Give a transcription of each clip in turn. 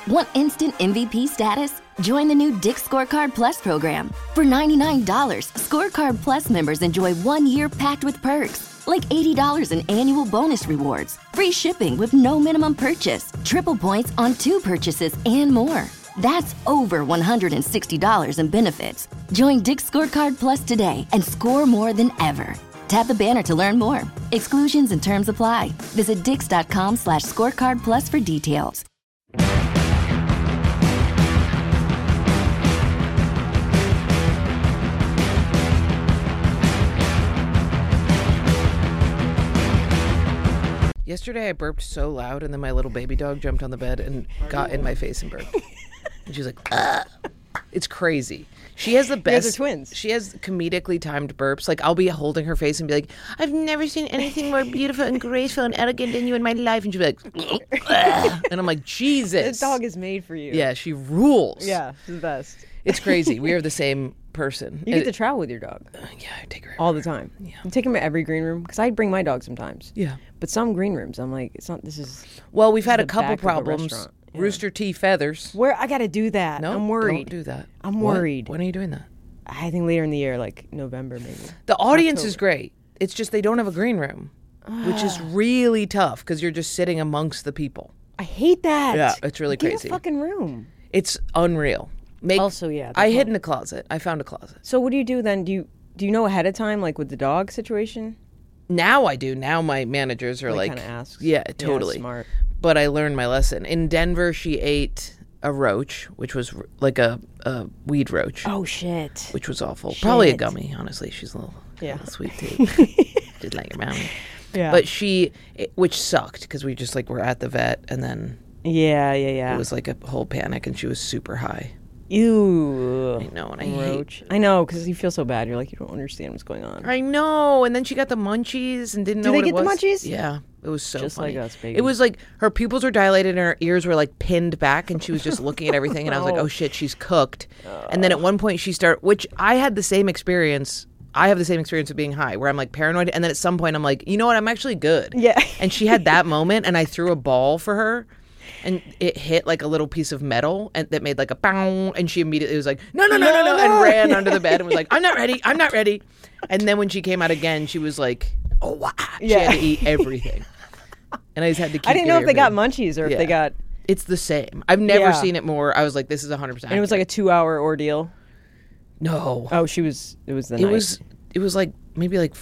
Want instant MVP status? Join the new Dick's Scorecard Plus program. For $99, Scorecard Plus members enjoy 1 year packed with perks, like $80 in annual bonus rewards, free shipping with no minimum purchase, triple points on 2 purchases, and more. That's over $160 in benefits. Join Dick's Scorecard Plus today and score more than ever. Tap the banner to learn more. Exclusions and terms apply. Visit dix.com/scorecard plus for details. Yesterday I burped so loud and then my little baby dog jumped on the bed and got in my face and burped. And she was like, ugh. It's crazy. She has the best. They're twins. She has comedically timed burps. Like, I'll be holding her face and be like, I've never seen anything more beautiful and graceful and elegant than you in my life. And she'll be like, ugh. And I'm like, Jesus. This dog is made for you. Yeah, she rules. Yeah, she's the best. It's crazy. We are the same person. You get to travel with your dog. Yeah, I take her all the time. Yeah. You take him to every green room because I bring my dog sometimes. Yeah. But some green rooms, I'm like, it's not. This is. Well, we've had a the couple back of a problems. restaurant. Yeah. Rooster T feathers. Where I got to do that. No, I'm worried. Don't do that. I'm What? worried. When are you doing that? I think later in the year, like November maybe. The audience is October. great. It's just they don't have a green room, which is really tough because you're just sitting amongst the people. I hate that. Yeah, it's really Get crazy. a fucking room. It's unreal. Also, yeah, I the hid in a closet. I found a closet. So what do you do then? Do you know ahead of time, like with the dog situation? Now I do. Now my managers are like, kind of asks. yeah, totally. Smart. But I learned my lesson. In Denver, she ate a roach, which was like a weed roach. Oh shit. Which was awful. Probably a Shit. gummy, honestly. She's a little sweet too. Did like your mommy. Yeah. But which sucked because we just like were at the vet and then Yeah. it was like a whole panic and she was super high. Ew. I know, and I hate. Roach. I know, because you feel so bad. You're like, you don't understand what's going on. I know, and then she got the munchies and didn't know they what it get was. the munchies? Yeah, it was so Just funny. like us, baby. It was like her pupils were dilated and her ears were like pinned back, and she was just looking at everything. And I was like, oh shit, she's cooked. And then at one point she which I had the same experience. I have the same experience of being high, where I'm like paranoid, and then at some point I'm like, you know what, I'm actually good. Yeah. And she had that moment, and I threw a ball for her. And it hit like a little piece of metal and that made like a bow. And she immediately was like, no, and ran under the bed and was like, I'm not ready. And then when she came out again, she was like, oh, wow. She had to eat everything. And I just had to keep I didn't know if they got everything. munchies or if they got... It's the same. I've never seen it more. I was like, this is 100%. And it was like a 2-hour ordeal? No. Oh, it was the night. It was like maybe like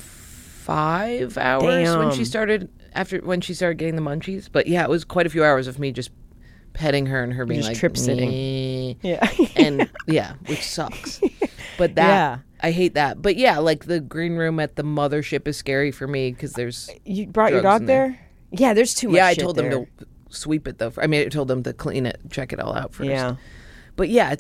5 hours when she started getting the munchies. But yeah, it was quite a few hours of me just petting her and her being just like trip sitting. "Meh." Yeah. And yeah, which sucks. But I hate that. But yeah, like the green room at the mothership is scary for me because there's You brought your drugs dog in there? Yeah, there's too much Yeah, I shit told there. them to sweep it though. I mean, I told them to clean it, check it all out first. Yeah. But yeah,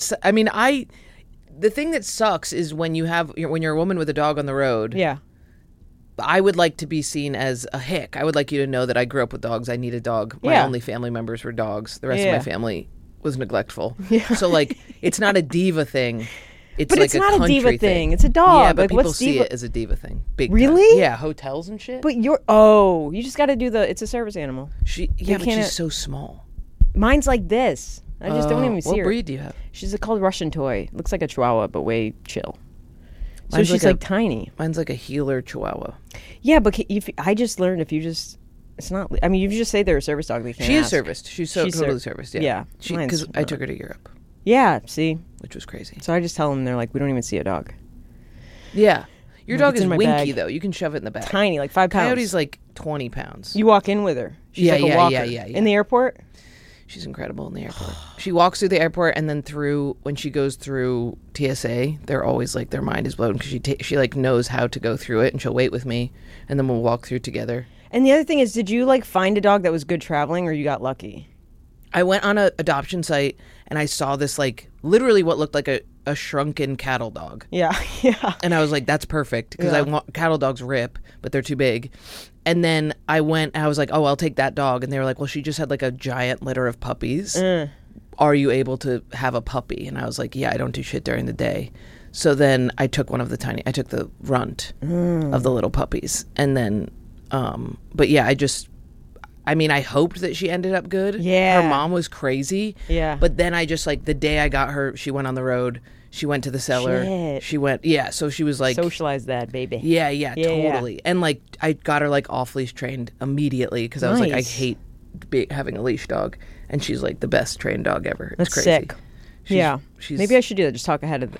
the thing that sucks is when you're a woman with a dog on the road. Yeah. I would like to be seen as a hick. I would like you to know that I grew up with dogs. I need a dog. My only family members were dogs. The rest of my family was neglectful. Yeah. So like, it's not a diva thing. It's But like it's not a country diva thing. thing. It's a dog. Yeah, but Like, people what's see diva- it as a diva thing. Big Really? time. Yeah, hotels and shit. But you just got to do it's a service animal. But can't- she's so small. Mine's like this. I just don't even see What her. breed do you have? She's called Russian Toy. Looks like a Chihuahua, but way chill. So Mine's she's like like tiny. Mine's like a healer Chihuahua. Yeah, but I just learned it's not. I mean, you just say they're a service dog. They can't She is ask. serviced. She's totally serviced. Yeah. Yeah, Because mine's I took her to Europe, Yeah, see. which was crazy. So I just tell them, they're like, we don't even see a dog. Yeah. Your Like, dog it's is in my winky bag. though. You can shove it in the bag. Tiny, like 5 pounds. Coyote's like 20 pounds. You walk in with her. She's Yeah, like a yeah, walker. yeah. In the airport? She's incredible in the airport. She walks through the airport and then when she goes through TSA, they're always like, their mind is blown because she like knows how to go through it, and she'll wait with me and then we'll walk through together. And the other thing is, did you like find a dog that was good traveling, or you got lucky? I went on an adoption site and I saw this like literally what looked like a shrunken cattle dog. Yeah, yeah. And I was like, that's perfect because cattle dogs rip, but they're too big. And then I was like, oh, I'll take that dog. And they were like, well, she just had like a giant litter of puppies. Are you able to have a puppy? And I was like, yeah, I don't do shit during the day. So then I took I took the runt of the little puppies. And then, but yeah, I mean, I hoped that she ended up good. Yeah. Her mom was crazy. Yeah. But then I just like the day I got her, she went on the road. She went to the cellar. Shit. She went, so she was like, Socialize that, baby. yeah, Yeah. totally. And like, I got her like off leash trained immediately because I was like, I Nice. hate having a leash dog, and she's like the best trained dog ever. It's That's crazy. sick. She's- Maybe I should do that. Just talk ahead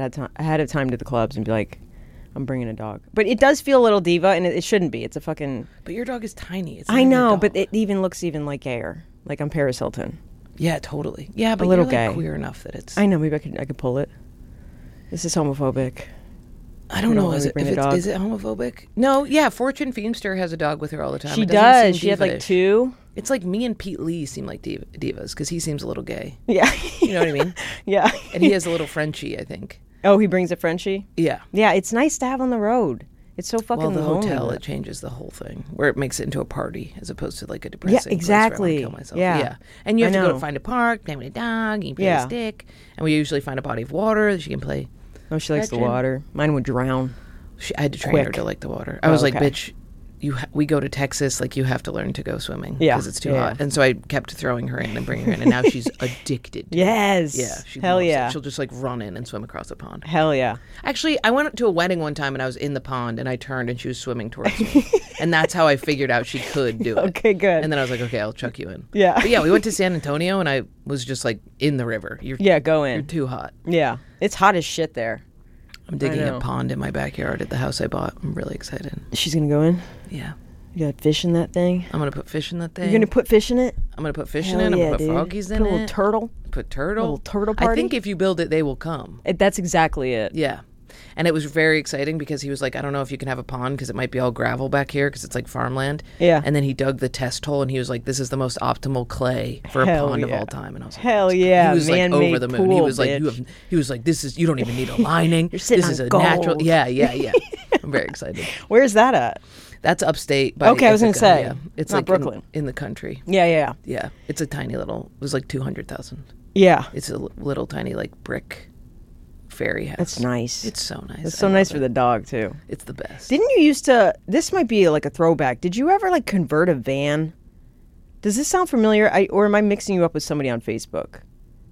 of time to the clubs and be like, I'm bringing a dog. But it does feel a little diva, and it shouldn't be. It's a fucking. But your dog is tiny. It's not I even a know, dog. but it even looks even like gayer. Like I'm Paris Hilton. Yeah, totally. Yeah, but little you're like gay. queer enough that it's. I know. Maybe I could pull it. This is homophobic. I don't know. let Is me it, bring a dog. is it homophobic? No. Yeah, Fortune Feimster has a dog with her all the time. She It doesn't does. seem She had like diva-ish. 2. It's like me and Pete Lee seem like divas because he seems a little gay. Yeah. You know what I mean? Yeah. And he has a little Frenchie, I think. Oh, he brings a Frenchie. Yeah. Yeah, it's nice to have on the road. It's so fucking Well, the lonely. hotel, with it changes the whole thing, where it makes it into a party as opposed to like a depressing place where I exactly. wanna kill myself. Yeah. And you have I to go know. to find a park, play with a dog, you play Yeah. a stick, and we usually find a body of water that she can play. Oh, she likes the Gretchen. water. Mine would drown. I had to train her Quick. to like the water. I was like, okay. bitch, we go to Texas, like you have to learn to go swimming Yeah. because it's too Yeah. hot. And so I kept throwing her in and bringing her in, and now she's addicted. Yes. Yeah, she Hell loves it. yeah. She'll just like run in and swim across the pond. Hell yeah. Actually, I went to a wedding one time and I was in the pond and I turned and she was swimming towards me. And that's how I figured out she could do it. Okay, good. And then I was like, okay, I'll chuck you in. Yeah. But yeah, we went to San Antonio and I was just like in the river. Yeah, go You're in. too hot. Yeah. It's hot as shit there. I'm digging know. a pond in my backyard at the house I bought. I'm really excited. She's going to go in? Yeah. You got fish in that thing? I'm going to put fish in that thing. You're going to put fish in it? I'm going to put fish Hell in it. I'm yeah, going to put dude. froggies in Put a it. little turtle? Put turtle. Little turtle I party? think if you build it, they will come. That's exactly it. Yeah. And it was very exciting because he was like, I don't know if you can have a pond because it might be all gravel back here because it's like farmland. Yeah. And then he dug the test hole and he was like, this is the most optimal clay for Hell a pond of yeah. all time. And I was like, Hell "That's cool." yeah, He was like man-made over the moon. He pool, was like, bitch. he was like, this is, you don't even need a lining. You're sitting this is on a natural. gold. Yeah. I'm very excited. Where's that at? That's upstate. By Okay, I was gonna Ithaca, say, Yeah. It's not like Brooklyn. in the country. Yeah. Yeah. It's a tiny little, it was like 200,000. Yeah. It's a little tiny like brick fairy house. That's nice. It's so nice. It's so I love nice for it. the dog, too. It's the best. Didn't you used to, this might be like a throwback. Did you ever like convert a van? Does this sound familiar? Or am I mixing you up with somebody on Facebook?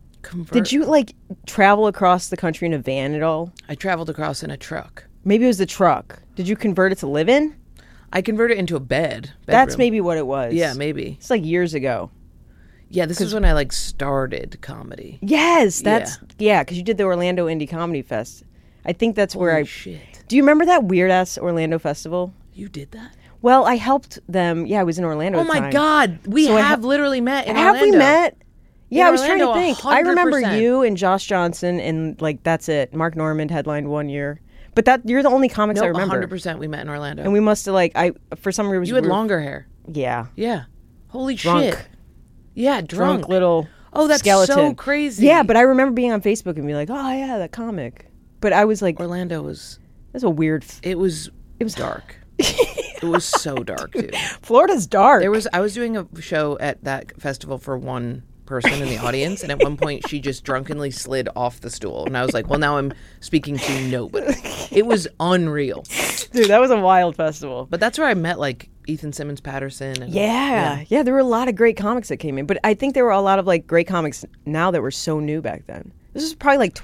Did you like travel across the country in a van at all? I traveled across in a truck. Maybe it was the truck. Did you convert it to live in? I converted it into a bed. That's bedroom. maybe what it was. Yeah, maybe. It's like years ago. Yeah, this is when I like started comedy. Yes, that's because you did the Orlando Indie Comedy Fest. I think that's where Holy I. shit. Do you remember that weird ass Orlando festival? You did that? Well, I helped them. Yeah, I was in Orlando. Oh at the my time. God. We So I have literally met in Have Orlando. we met? Yeah, In I was trying to Orlando, think. I remember 100%. you and Josh Johnson, and like that's it. Mark Normand headlined one year, but you're the only comics I No, remember. 100% we met in Orlando. And we must have like for some reason you had we were- longer hair. Yeah, Yeah. Holy Drunk. shit. Yeah, drunk little. Oh, that's skeleton. so crazy. Yeah, but I remember being on Facebook and being like, oh yeah, that comic. But I was like, Orlando was that's a weird. it was dark. It was so dark, dude. Florida's dark. I was doing a show at that festival for one person in the audience, and at one point she just drunkenly slid off the stool, and I was like, well, now I'm speaking to nobody. It was unreal. Dude, that was a wild festival. But that's where I met like Ethan Simmons Patterson. And, Yeah, there were a lot of great comics that came in, but I think there were a lot of like great comics now that were so new back then. This is probably like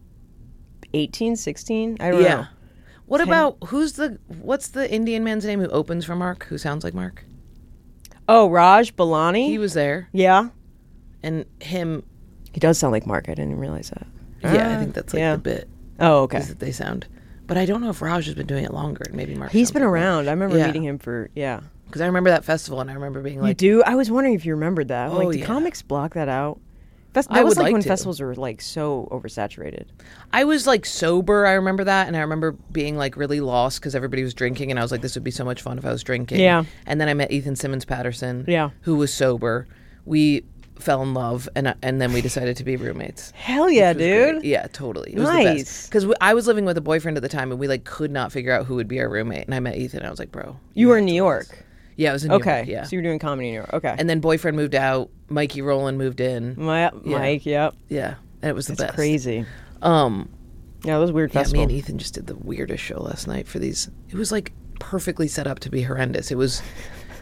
2018, 16. I don't know. What about what's the Indian man's name who opens for Mark, who sounds like Mark? Oh, Raj Balani. He was there, Yeah, and him. he does sound like Mark. I didn't even realize that. Yeah, I think that's like yeah. the bit. Oh, okay. Is that they sound. But I don't know if Raj has been doing it longer. Maybe Mark. He's sounds been like Raj. around. I remember Yeah. meeting him for Because I remember that festival, and I remember being You like, do? I was wondering if you remembered that. I'm Oh, like, do yeah. comics block that out? That I was would like like when to. festivals were like so oversaturated. I was like sober. I remember that, and I remember being like really lost because everybody was drinking, and I was like, this would be so much fun if I was drinking. Yeah. And then I met Ethan Simmons Patterson. Yeah. Who was sober. We fell in love, and then we decided to be roommates. Hell yeah, It was great. dude. Yeah, totally. It was the Nice. best. Because I was living with a boyfriend at the time, and we like could not figure out who would be our roommate. And I met Ethan, and I was like, bro. You were have in to New do York. this. Yeah, I was in New Okay. York. Yeah. So you were doing comedy in New York. Okay. And then boyfriend moved out. Mikey Rowland moved in. Mike, yep. Yeah, and it was the That's best. crazy. Yeah, Yeah, those weird me festivals. and Ethan just did the weirdest show last night for these. It was like perfectly set up to be horrendous. It was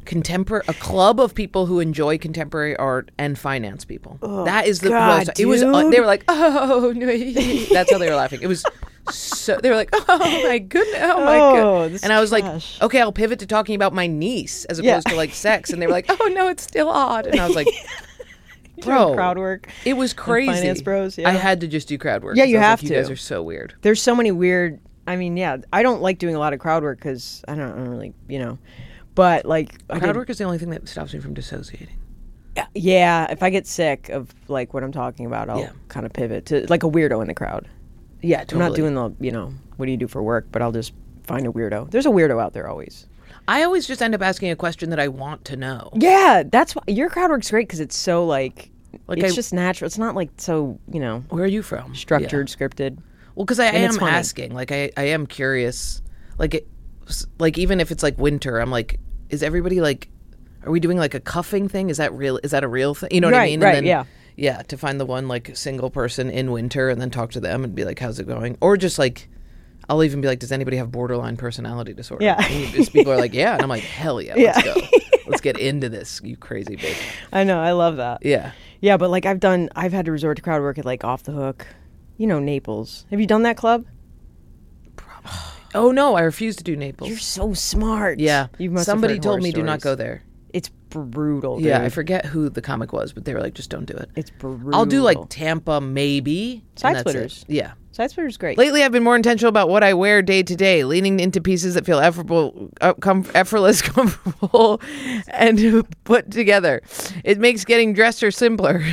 a club of people who enjoy contemporary art and finance people. That is the God, most. It was. They were like, oh, no. That's how they were laughing. It was. So they were like, oh my goodness, oh my god, and I was like, okay, I'll pivot to talking about my niece as opposed to like sex, and they were like, oh no, it's still odd, and I was like, bro, crowd work. It was crazy. Finance bros. Yeah. I had to just do crowd work. Yeah, you have to. You guys are so weird. There's so many weird. I mean, yeah, I don't like doing a lot of crowd work because I don't really, but like crowd work is the only thing that stops me from dissociating. Yeah, if I get sick of like what I'm talking about, I'll kind of pivot to like a weirdo in the crowd. Yeah, totally. I'm not doing the, what do you do for work? But I'll just find a weirdo. There's a weirdo out there always. I always just end up asking a question that I want to know. Yeah, that's why your crowd work's great because it's so like it's just natural. It's not like so, Where are you from? Structured, scripted. Well, because I am asking. Like, I am curious. Like, even if it's like winter, I'm like, is everybody like, are we doing like a cuffing thing? Is that real? Is that a real thing? You know what I mean? Right, and then, yeah. Yeah, to find the one like single person in winter and then talk to them and be like, how's it going? Or just like, I'll even be like, does anybody have borderline personality disorder? Yeah. And people are like, yeah. And I'm like, hell yeah, let's go. Let's get into this, you crazy bitch. I know, I love that. Yeah. Yeah, but like I've had to resort to crowd work at like Off the Hook. Naples. Have you done that club? Probably. Oh no, I refuse to do Naples. You're so smart. Yeah. Somebody told me do not go there. It's brutal, dude. Yeah, I forget who the comic was, but they were like, just don't do it. It's brutal. I'll do like Tampa, maybe. Side Splitters. Yeah. Side Splitters great. Lately, I've been more intentional about what I wear day to day, leaning into pieces that feel effortless, comfortable, and put together. It makes getting dressed simpler.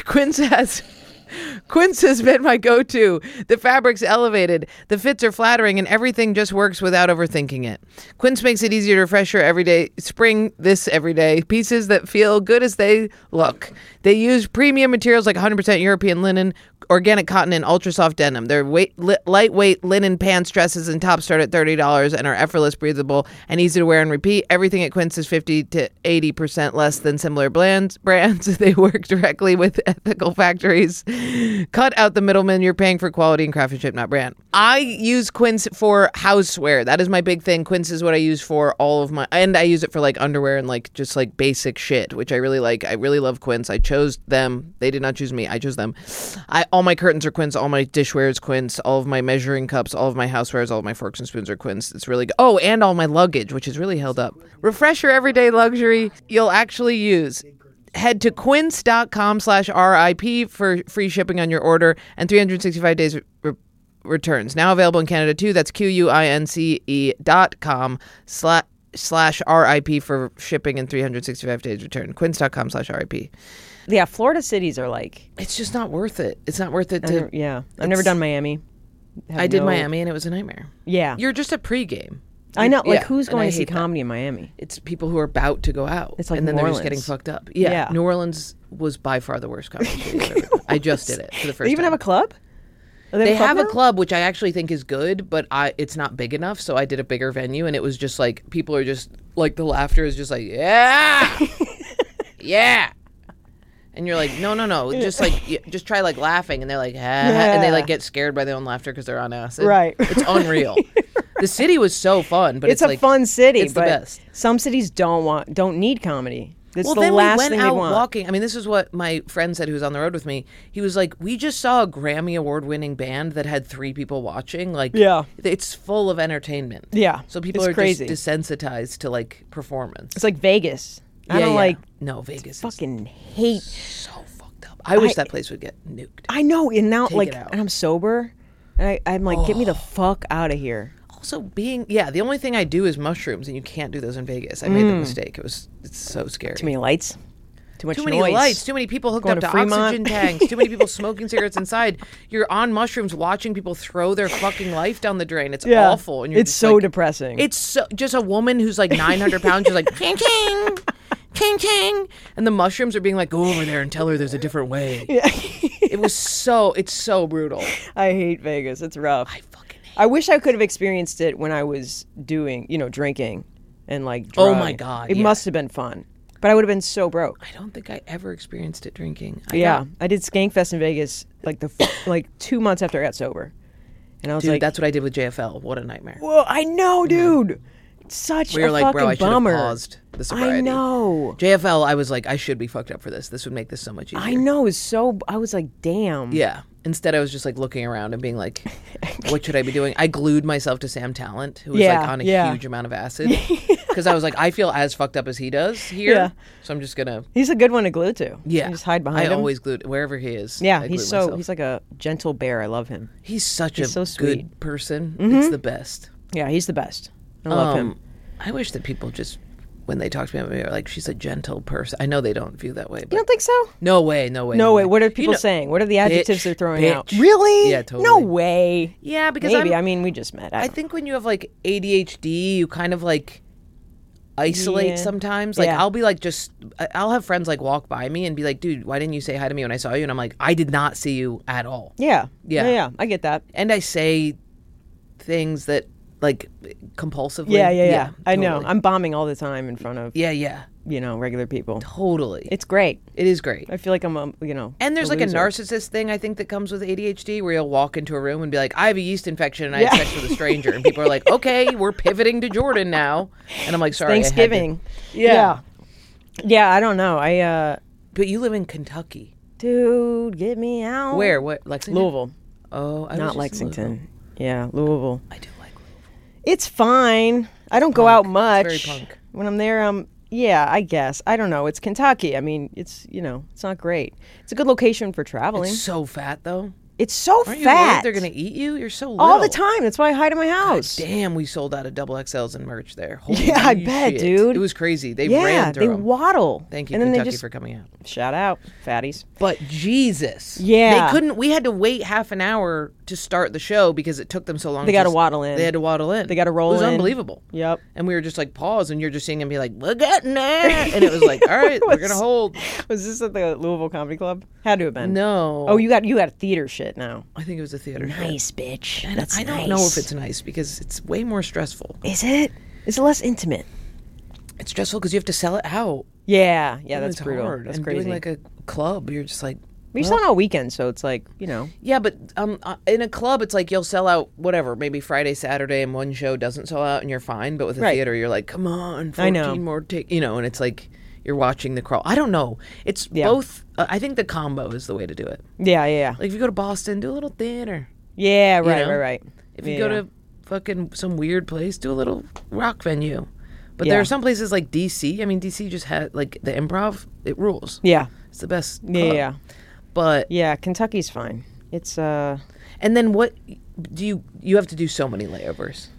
Quince has been my go-to. The fabric's elevated, the fits are flattering, and everything just works without overthinking it. Quince makes it easier to refresh your everyday pieces that feel good as they look. They use premium materials like 100% European linen, organic cotton, and ultra soft denim. Their lightweight linen pants, dresses, and tops start at $30 and are effortless, breathable, and easy to wear and repeat. Everything at Quince is 50 to 80% less than similar brands. They work directly with ethical factories. Cut out the middleman. You're paying for quality and craftsmanship, not brand. I use Quince for houseware. That is my big thing. Quince is what I use for all of my, and I use it for like underwear and like just like basic shit, which I really like. I really love Quince. I chose them. They did not choose me. I chose them. All my curtains are Quince. All my dishware is Quince. All of my measuring cups, all of my housewares, all of my forks and spoons are Quince. It's really good. Oh, and all my luggage, which is really held up. Refresh your everyday luxury you'll actually use. Head to quince.com/RIP for free shipping on your order and 365 days returns. Now available in Canada too. That's QUINCE.com/RIP for shipping and 365 days return. Quince.com/RIP. Yeah, Florida cities are like... It's just not worth it. It's not worth it to... I've never done Miami. I did Miami and it was a nightmare. Yeah. You're just a pregame. I know. Like, who's going to see comedy in Miami? It's people who are about to go out. It's like and then New they're Orleans. just getting fucked up. Yeah. New Orleans was by far the worst comedy city I've ever done. I just did it for the first time. They even have a club? They have a club, which I actually think is good, but it's not big enough, so I did a bigger venue, and it was just like, people are just, like, the laughter is just like, yeah! Yeah! And you're like, no, just try like laughing, and they're like, and they like get scared by their own laughter because they're on acid. Right. It's unreal. The city was so fun, but it's a like, fun city. It's but the best. Some cities don't need comedy. It's the then last we went thing out they want. walking. I mean, this is what my friend said who was on the road with me. He was like, we just saw a Grammy award-winning band that had 3 people watching. Like, it's full of entertainment. Yeah, so people it's are crazy. just desensitized to like performance. It's like Vegas. I don't like. No, Vegas. Fucking hate. So fucked up. I wish that place would get nuked. I know, and now Take like, it out. and I'm sober, and I'm like, get me the fuck out of here. Also, the only thing I do is mushrooms, and you can't do those in Vegas. I made the mistake. It's so scary. Too many lights. Too much Too noise. many lights, too many people hooked Going up to to Fremont. oxygen tanks, too many people smoking cigarettes inside. You're on mushrooms watching people throw their fucking life down the drain. It's awful. And you're it's just so like, depressing. It's so, just a woman who's like 900 pounds, just like, ching, ching, ching, ching. And the mushrooms are being like, go over there and tell her there's a different way. Yeah. It's so brutal. I hate Vegas. It's rough. I fucking hate I wish I could have experienced it when I was doing, drinking and like Oh drug. my God, It must have been fun. But I would have been so broke. I don't think I ever experienced it drinking. I did Skankfest in Vegas like 2 months after I got sober. And I was Dude, like, that's what I did with JFL. What a nightmare. whoa, I know, dude. Such We were a like, fucking bro, I should have bummer. paused the sobriety. I know. JFL, I was like, I should be fucked up for this. This would make this so much easier. I know. It's so. I was like, damn. Yeah. Instead, I was just like looking around and being like, what should I be doing? I glued myself to Sam Talent, who was like on a huge amount of acid. Because I was like, I feel as fucked up as he does here. Yeah. So I'm just going to. He's a good one to glue to. Yeah. You just hide behind him. I always glued wherever he is. Yeah, I he's glue myself. he's like a gentle bear. I love him. He's such he's a so sweet. good person. It's the best. Yeah, he's the best. I love him. I wish that people just, when they talk to me, are like, she's a gentle person. I know they don't view that way. But You don't think so? no way, no way. No way. What are You people know- saying? What are the adjectives they're throwing out? bitch. Really? Yeah, totally. No way. Yeah, because Maybe. I mean, we just met. I think when you have like ADHD, you kind of like isolate Yeah. sometimes. Like Yeah. I'll be like, I'll have friends like walk by me and be like, dude, why didn't you say hi to me when I saw you? And I'm like, I did not see you at all. Yeah. Yeah. Yeah. I get that. And I say things that like compulsively. Yeah. I know. totally. I'm bombing all the time in front of Yeah. regular people. Totally. It's great. It is great. I feel like I'm And there's like loser. a narcissist thing I think that comes with ADHD where you'll walk into a room and be like, I have a yeast infection and I had sex with a stranger. And people are like, okay, we're pivoting to Jordan now. And I'm like, sorry. I had to- Thanksgiving. Yeah. Yeah. I don't know. But you live in Kentucky. Dude, get me out. Where? What? Lexington? Louisville. Oh, I was Not just in Lexington. Louisville. Yeah, Louisville. I do like Louisville. It's fine. I don't go out much. It's very punk. When I'm there, yeah, I guess. I don't know. It's Kentucky. I mean, it's it's not great. It's a good location for traveling. It's so fat though. It's so Aren't you fat. worried they're gonna eat you? You're so little. all the time. That's why I hide in my house. Damn, we sold out of double XLs and merch there. Holy Yeah, I bet, shit. dude. It was crazy. They Yeah, ran through they 'em. waddle. Thank you, and then Kentucky, they just for coming out. shout out, fatties. But Jesus. Yeah. They couldn't, we had to wait half an hour to start the show because it took them so long. They gotta waddle in. They had to waddle in. They gotta roll It was in. unbelievable. Yep. And we were just like, pause, and you're just seeing them be like, we're getting there. And it was like, all right, we're going to hold. Was this at the Louisville Comedy Club? Had to have been. No. Oh, you got theater shit now. I think it was a theater show. Nice, bitch. And That's I don't nice. know if it's nice because it's way more stressful. Is it? Is it less intimate? It's stressful because you have to sell it out. Yeah, And that's it's brutal. hard. That's and crazy. doing like a club, you're just like, But you're selling all weekend, so it's like, yeah, but in a club, it's like you'll sell out whatever, maybe Friday, Saturday, and one show doesn't sell out, and you're fine. But with a Right. theater, you're like, come on, 14 I know. more take, and it's like you're watching the crawl. I don't know. It's Yeah. both. I think the combo is the way to do it. yeah. Like if you go to Boston, do a little theater. Yeah, right, know? right. If you Yeah. go to fucking some weird place, do a little rock venue. But Yeah. there are some places like DC. I mean, DC just had like the Improv. It rules. Yeah. It's the best. Yeah, club. yeah. But Yeah, Kentucky's fine. It's and then what do you have to do so many layovers?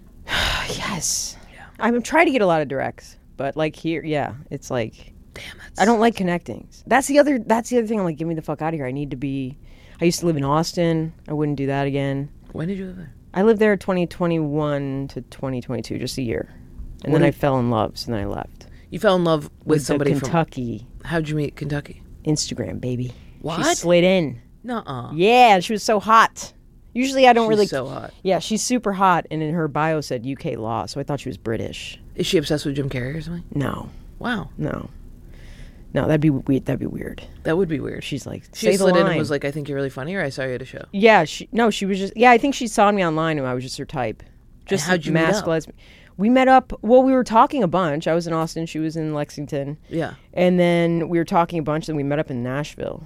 yes. Yeah. I'm trying to get a lot of directs, but like here, yeah, it's like Damn, that's I don't like connecting. That's the other thing. I'm like, get me the fuck out of here. I used to live in Austin. I wouldn't do that again. When did you live there? I lived there 2021 to 2022, just a year. And then I fell in love, so then I left. You fell in love with somebody the Kentucky from how'd you meet Kentucky? Instagram, baby. What? She slid in. Nuh-uh. Yeah, she was so hot. Usually I don't She's really... so hot. Yeah, she's super hot, and in her bio said UK law, so I thought she was British. Is she obsessed with Jim Carrey or something? No, Wow, no. No, that'd be weird. That'd be weird. that would be weird. She's like, She say the slid in line. and was like, I think you're really funny, or I saw you at a show. Yeah, she was just... Yeah, I think she saw me online, and I was just her type. Just how'd you meet mask up? lesbian. We met up... Well, we were talking a bunch. I was in Austin. She was in Lexington. Yeah. And then we were talking a bunch, and we met up in Nashville.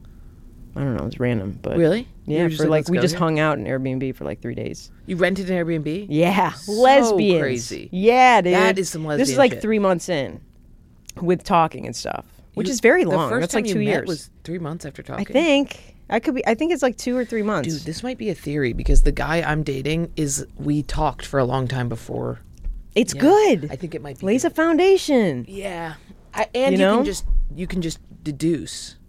I don't know. It was random, but... Really? You Yeah, were just for like let's we go just here? hung out in Airbnb for like 3 days. You rented an Airbnb? Yeah, So lesbians. crazy. Yeah, dude. That is some This is lesbian like shit. 3 months in, with talking and stuff, which is very long. The first That's time like you 2 met years. was 3 months after talking. I think I could be. I think it's like 2 or 3 months. Dude, this might be a theory because the guy I'm dating we talked for a long time before. it's Yeah. good. I think it might be. Lays a foundation. Yeah. And You you know? can just deduce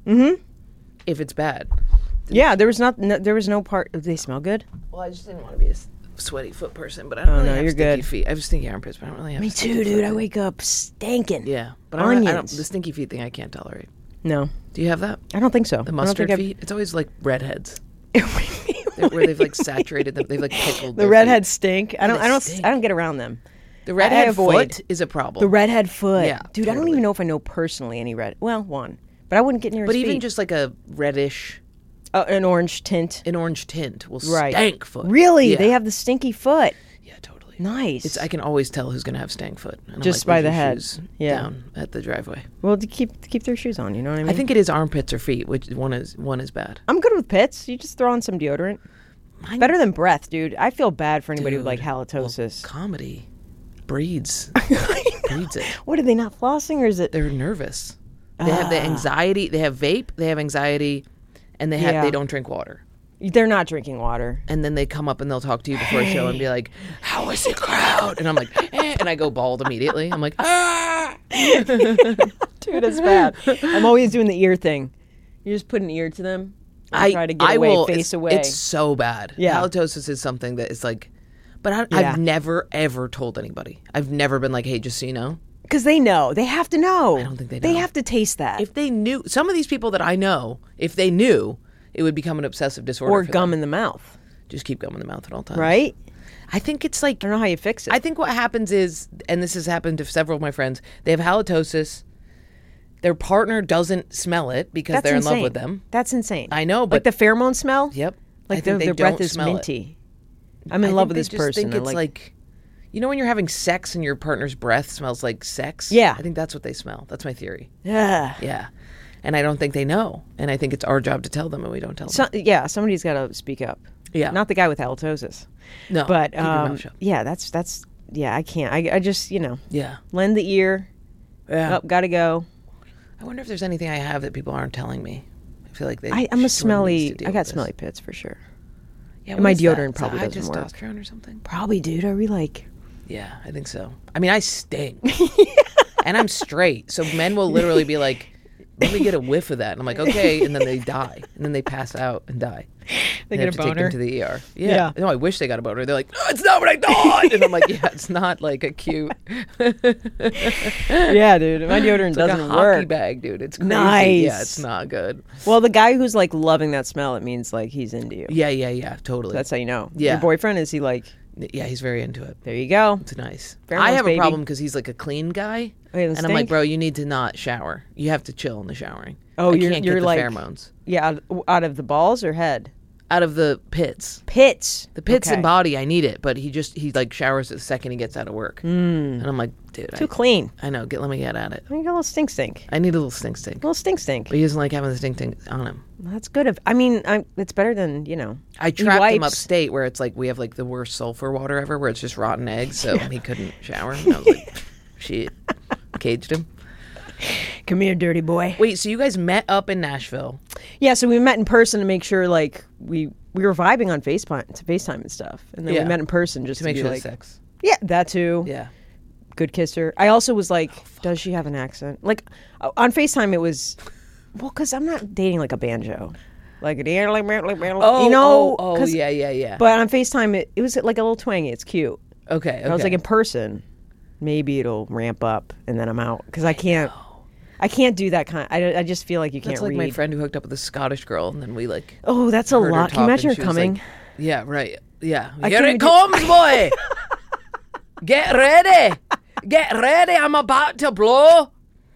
if it's bad. Yeah, there was no part. They smell good. Well, I just didn't want to be a sweaty foot person, but I don't really no, have you're stinky good. feet. I have stinky armpits, but I don't really have Me stinky too, dude. foot. I wake up stinking. Yeah, but I don't, Onions. the stinky feet thing I can't tolerate. No, Do you have that? I don't think so. The I mustard don't think feet? It's always like redheads. Where they've like saturated them. They've like pickled The their redheads stink. I don't stink. get around them. feet. The redhead avoid. foot is a problem. The redhead foot. Yeah, dude. I don't totally. even know if I know personally any red. Well, one, but I wouldn't get near his But even feet. just like a reddish, An orange tint. an orange tint will Right. stank foot. Really? Yeah. They have the stinky foot. Yeah, totally. Nice. I can always tell who's going to have stank foot. And I'm Just like, by "Leave the your head." shoes Yeah. down at the driveway. Well, to keep their shoes on, you know what I mean? I think it is armpits or feet, which one is bad. I'm good with pits. You just throw on some deodorant. Better than breath, dude. I feel bad for anybody with like halitosis. Well, comedy breeds it. What, are they not flossing, or is it? They're nervous. They have the anxiety. They have vape. They have anxiety, and they don't drink water. They're not drinking water. And then they come up and they'll talk to you before a show and be like, "How was the crowd?" And I'm like, and I go bald immediately. I'm like, ah. Dude, it's bad. I'm always doing the ear thing. You just put an ear to them. And try to get away, face away. It's so bad. Yeah. Halitosis is something that is like, but Yeah. I've never ever told anybody. I've never been like, "Hey, just so you know." Because they know. They have to know. I don't think they They know. have to taste that. If they knew, some of these people that I know, if they knew, it would become an obsessive disorder. or for gum them. in the mouth. Just keep gum in the mouth at all times. Right? I think it's like, I don't know how you fix it. I think what happens is, and this has happened to several of my friends, they have halitosis. Their partner doesn't smell it because That's they're in insane. love with them. That's insane. I know, but like the pheromone smell? Yep. Like I think their they breath don't is smell it. minty. I'm in I love think with this they just person. think I it's like, you know when you're having sex and your partner's breath smells like sex? Yeah. I think that's what they smell. That's my theory. yeah. Yeah. And I don't think they know. And I think it's our job to tell them, and we don't tell them. Yeah, somebody's got to speak up. Yeah. Not the guy with halitosis. No. But keep your mouth shut. yeah, that's yeah, I can't. I just, Yeah. lend the ear. Yeah. Oh, got to go. I wonder if there's anything I have that people aren't telling me. I feel like they. I'm a someone needs to smelly. deal I with got this. smelly pits for sure. Yeah, and what my is that? deodorant Is that probably high doesn't work. testosterone or something. Probably, dude. Are we like? Yeah, I think so. I mean, I stink, and I'm straight, so men will literally be like, "Let me get a whiff of that," and I'm like, "Okay," and then they die, and then they pass out and die. They have get a to take boner? them to the ER. Yeah. No, I wish they got a boner. They're like, "No, it's not what I thought," and I'm like, "Yeah, it's not like a cute." Yeah, dude. My deodorant It's like doesn't a hockey work. bag, dude. It's crazy. Nice. Yeah, it's not good. Well, the guy who's like loving that smell, it means like he's into you. Yeah, totally. That's how you know. Yeah. Your boyfriend, is he like? Yeah, he's very into it. There you go. It's nice. Pheromones, I have a baby. problem because he's like a clean guy, Oh, he doesn't and I'm like, stink? bro, you need to not shower. You have to chill in the showering. Oh, I you're- can't you're get the like- pheromones Yeah, out of the balls or head? out of the pits. Pits. The pits Okay. and body, I need it, but he like showers the second he gets out of work, and I'm like, dude, Too clean. I know. Let me get at it. I got a little stink. I need a little stink, A little stink. but he doesn't like having the stink on him. That's good. I mean, it's better than I he trapped him wipes. upstate where it's like we have like the worst sulfur water ever, where it's just rotten eggs, so he couldn't shower. And I was like, shit, caged him. Come here, dirty boy. Wait, so you guys met up in Nashville? Yeah, so we met in person to make sure like we were vibing on FaceTime and stuff, and then Yeah. we met in person just To make be sure like, the sex. yeah, that too. Yeah. Good kisser. I also was like, does she have an accent? Like on FaceTime, it was well, because I'm not dating like a banjo, like you know, Oh, 'cause- yeah. But on FaceTime, it was like a little twangy. It's cute. Okay. I was like, in person, maybe it'll ramp up, and then I'm out because I can't do that kind. I just feel like you can't that's like read. my friend who hooked up with a Scottish girl, and then we like. Oh, that's a heard her lot. Can talk, you and imagine her she was coming? like- yeah, right. Yeah. I Here can't it even do- comes, boy. Get ready. Get ready. I'm about to blow.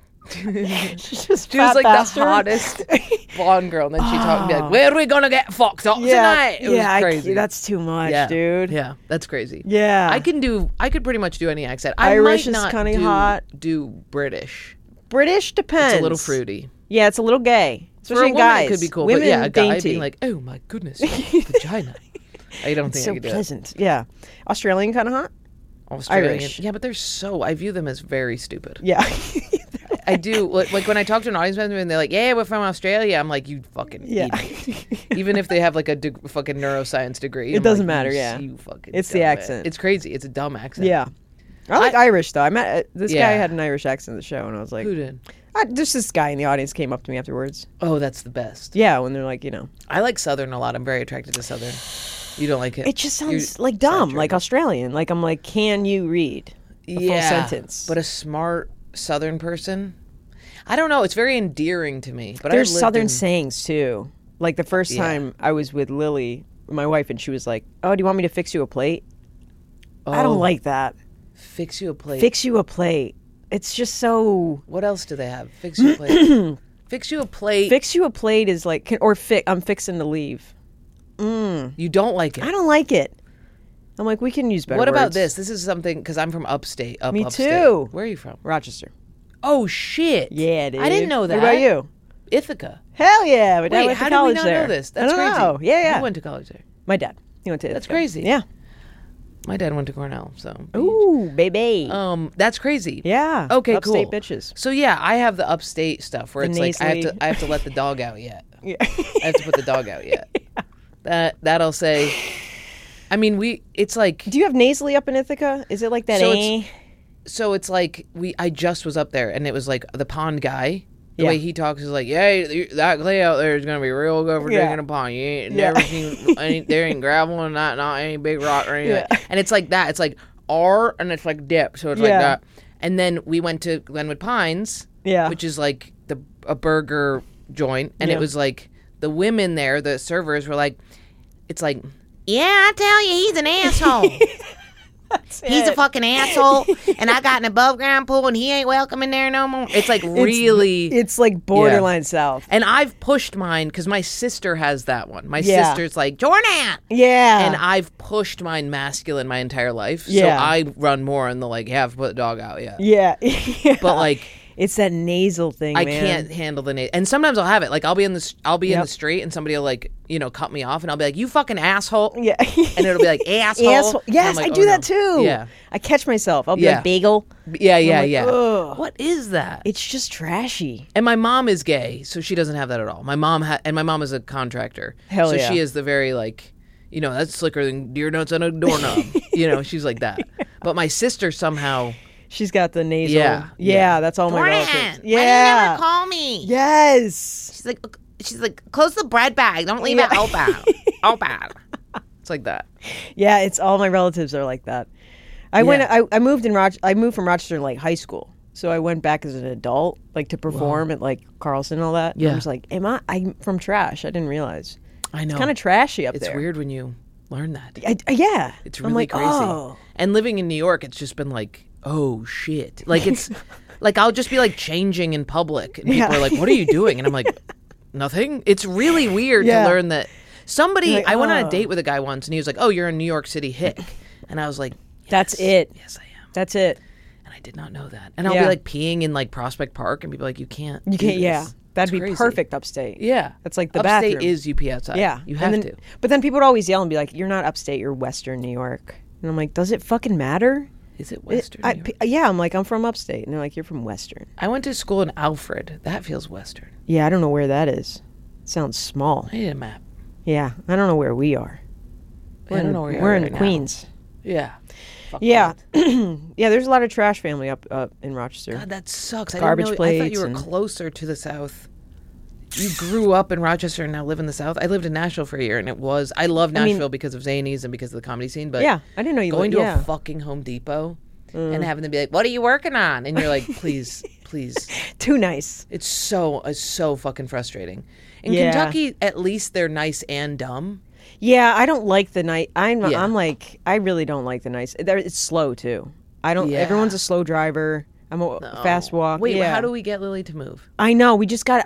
She's just She was fat like bastard. the hottest blonde girl, and then she talked to me like, "Where are we gonna get fucked up tonight?" It yeah, was crazy. that's too much, yeah, dude. Yeah, that's crazy. Yeah. I could pretty much do any accent. Irish I is might not kinda hot. do British. British depends. It's a little fruity. Yeah, it's a little gay, For a especially in woman, guys. it could be cool, Women, but yeah, a guy dainty. being like, "Oh my goodness, vagina." I don't think I so could do it. pleasant. Yeah, Australian kind of hot. Australian. Irish. Yeah, but they're I view them as very stupid. Yeah, I do. Like when I talk to an audience member and they're like, "Yeah, we're from Australia," I'm like, "You fucking yeah. idiot." Even if they have like a fucking neuroscience degree, It I'm doesn't like, matter, "You- yeah. you fucking It's the dumb accent. man." It's crazy. It's a dumb accent. yeah. I like Irish though. I met this guy Yeah. had an Irish accent at the show, and I was like, Who did? just this guy in the audience came up to me afterwards. Oh, that's the best. Yeah, when they're like, I like Southern a lot. I'm very attracted to Southern. You don't like it? it just You're sounds like dumb, saturated. like Australian. Like I'm like, can you read a full sentence? But a smart Southern person, I don't know. It's very endearing to me. But There's I lived Southern in, sayings too. Like the first Yeah. time I was with Lily, my wife, and she was like, "Oh, do you want me to fix you a plate?" I don't Oh, like that. Fix you a plate. Fix you a plate. It's just so. What else do they have? Fix you a plate. Fix you a plate. Fix you a plate is like, I'm fixing to leave. You don't like it. I don't like it. I'm like, we can use better What about words. this? This is something, because I'm from upstate. Me upstate. too. Where are you from? Rochester. Oh, shit. Yeah, dude. I didn't know that. What about you? Ithaca. Hell yeah. My dad Wait, went to how did we college not there. know this? I That's don't crazy. know. Yeah. Who went to college there? My dad. He went to That's Ithaca. crazy. Yeah. My dad went to Cornell, so. Ooh, baby. That's crazy. Yeah. Okay, Upstate cool. bitches. So yeah, I have the upstate stuff where The it's like nasally- I have to let the dog out yet. Yeah. I have to put the dog out yet. That'll say. I mean, it's like. Do you have nasally up in Ithaca? Is it like that? So it's like I just was up there, and it was like the pond guy. The Yeah. way he talks is like, yeah, that clay out there is gonna be real good for Yeah. digging a pond. You ain't never seen there ain't gravel and not any big rock or anything. Yeah. And it's like that. It's like R and it's like dip, so it's like that. And then we went to Glenwood Pines, which is like a burger joint, and it was like the women there, the servers were like, it's like, yeah, I tell you, he's an asshole. He's a fucking asshole, and I got an above ground pool, and he ain't welcome in there no more. It's like really. It's like borderline South. And I've pushed mine because my sister has that one. My Yeah. sister's like, Jordan. Yeah. And I've pushed mine masculine my entire life. Yeah. So I run more on the like, have put the dog out yet. Yeah. Yeah. But like, it's that nasal thing, I man. can't handle the and sometimes I'll have it. Like I'll be in the street and somebody will like, cut me off and I'll be like, you fucking asshole. Yeah. And it'll be like, asshole. Asshole. And Yes, I'm like, I do oh, that no. too. Yeah. I catch myself. I'll be Yeah. like, bagel. Yeah, yeah, like, yeah. ugh. What is that? It's just trashy. And my mom is gay, so she doesn't have that at all. My mom and my mom is a contractor. Hell so yeah. she is the very like, that's slicker than deer nuts on a doorknob. She's like that. But my sister somehow. She's got the nasal. Yeah. Yeah, that's all my Jordan, relatives. why do you Yeah. never call me? Yes. She's like, close the bread bag. Don't leave it open. Open. It's like that. Yeah, it's all my relatives are like that. I moved from Rochester in like high school. So I went back as an adult, like to perform at like Carlson and all that. Yeah. And I was like, I'm from trash. I didn't realize. I know. It's kind of trashy up It's there. weird when you learn that. Yeah. It's I'm really like, crazy. Oh. And living in New York, it's just been like, oh shit. Like it's like I'll just be like changing in public and people are like, what are you doing? And I'm like, nothing. It's really weird to learn that somebody I went on a date with a guy once and he was like, oh, you're a New York City hick. And I was like, yes, That's it. Yes, I am. That's it. And I did not know that. And I'll be like peeing in like Prospect Park and people are like, you can't. You can't. do Yeah. this. That'd It's be crazy. perfect upstate. Yeah. That's like the upstate bathroom. is UP outside. Yeah. You have and then, to. But then people would always yell and be like, you're not upstate, you're Western New York. And I'm like, does it fucking matter? Is it Western? New York? Yeah, I'm like, I'm from upstate. And they're like, you're from Western. I went to school in Alfred. That feels Western. Yeah, I don't know where that is. It sounds small. I need a map. Yeah, I don't know where we are. I don't know where you are We're in right now. Queens. Yeah. Fuck Yeah. that. Yeah, there's a lot of trash family up in Rochester. God, that sucks. Garbage I didn't know, I thought plates you were and- closer to the South. You grew up in Rochester and now live in the South. I lived in Nashville for a year, and I love Nashville because of Zanies and because of the comedy scene. But Yeah, I didn't know you going lived- to yeah. a fucking Home Depot and having them be like, "What are you working on?" And you're like, "Please, please." Too nice. It's so fucking frustrating. In Yeah. Kentucky, at least they're nice and dumb. Yeah, I don't like the night. Yeah. I'm like, I really don't like the nice. It's slow too. I don't. Yeah. Everyone's a slow driver. I'm a fast walk. Wait, yeah. how do we get Lily to move? I know. We had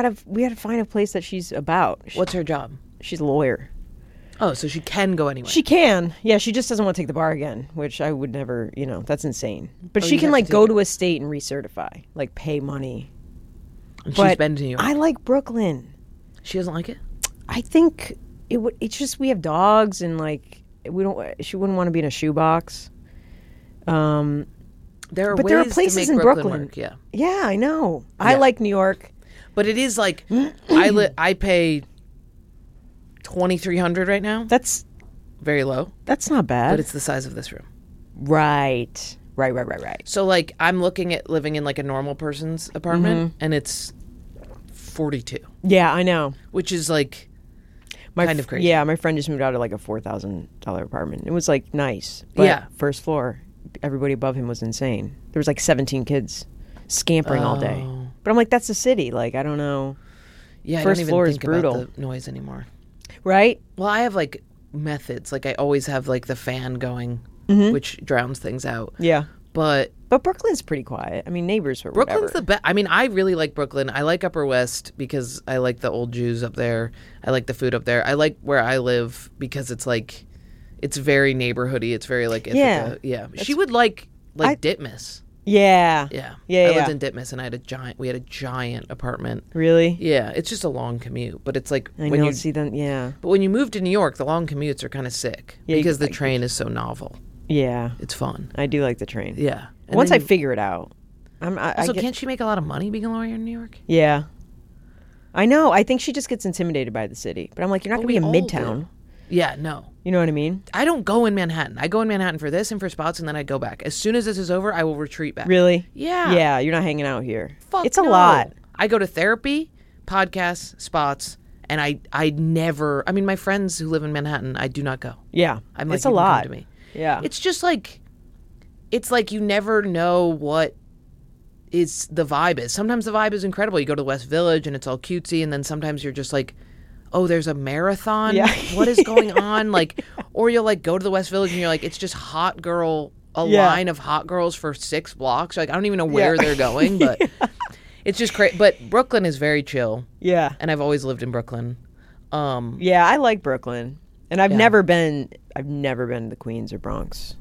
to find a place that she's about. What's her job? She's a lawyer. Oh, so she can go anywhere. She can. Yeah, she just doesn't want to take the bar again, which I would never, that's insane. But she you can have like to go take to a state and recertify, like pay money. And But she's been to New York. I like Brooklyn. She doesn't like it? I think it's just we have dogs and like she wouldn't want to be in a shoebox. There are But ways there are places to in make Brooklyn. work, yeah. Yeah, I know. I Yeah. like New York. But it is like I pay $2,300 right now. That's Very low, not bad. but it's the size of this room. Right. So like I'm looking at living in like a normal person's apartment and it's 42, Yeah, I know. which is like kind of crazy. Yeah, my friend just moved out of like a $4,000 apartment. It was like nice. But Yeah. first floor, everybody above him was insane. There was like 17 kids scampering all day. Oh. But I'm like, that's the city. Like, I don't know. Yeah, First I don't floor even is think brutal. about the noise anymore. Right? Well, I have like methods. Like I always have like the fan going, which drowns things out. Yeah. But But Brooklyn's pretty quiet. I mean, neighbors or Brooklyn's whatever. the best. I mean, I really like Brooklyn. I like Upper West because I like the old Jews up there. I like the food up there. I like where I live because it's like, It's very neighborhoody. It's very like Yeah. Ithaca. Yeah. She would like Ditmas. Yeah. Yeah. Yeah. I lived in Ditmas and we had a giant apartment. Really? Yeah. It's just a long commute, but it's like I when know. you See them. Yeah. but when you move to New York, the long commutes are kind of sick because the train is so novel. Yeah. It's fun. I do like the train. Yeah. And Once I then figure it out. Also, can't she make a lot of money being a lawyer in New York? Yeah. I know. I think she just gets intimidated by the city. But I'm like, you're not going to be in Midtown. Yeah, no. You know what I mean? I don't go in Manhattan. I go in Manhattan for this and for spots, and then I go back. As soon as this is over, I will retreat back. Really? Yeah. Yeah, you're not hanging out here. Fuck it's a no. lot. I go to therapy, podcasts, spots, and I never. I mean, my friends who live in Manhattan, I do not go. Yeah. I'm like, it's a you can lot. come to me. Yeah. It's just like, it's like you never know what is the vibe is. Sometimes the vibe is incredible. You go to the West Village and it's all cutesy, and then sometimes you're just like, oh, there's a marathon. Yeah. What is going on? Like, or you'll like go to the West Village and you're like, it's just hot girl, line of hot girls for 6 blocks. Like, I don't even know where they're going, but it's just crazy. But Brooklyn is very chill. Yeah. And I've always lived in Brooklyn. Yeah, I like Brooklyn. And I've never been to the Queens or Bronx.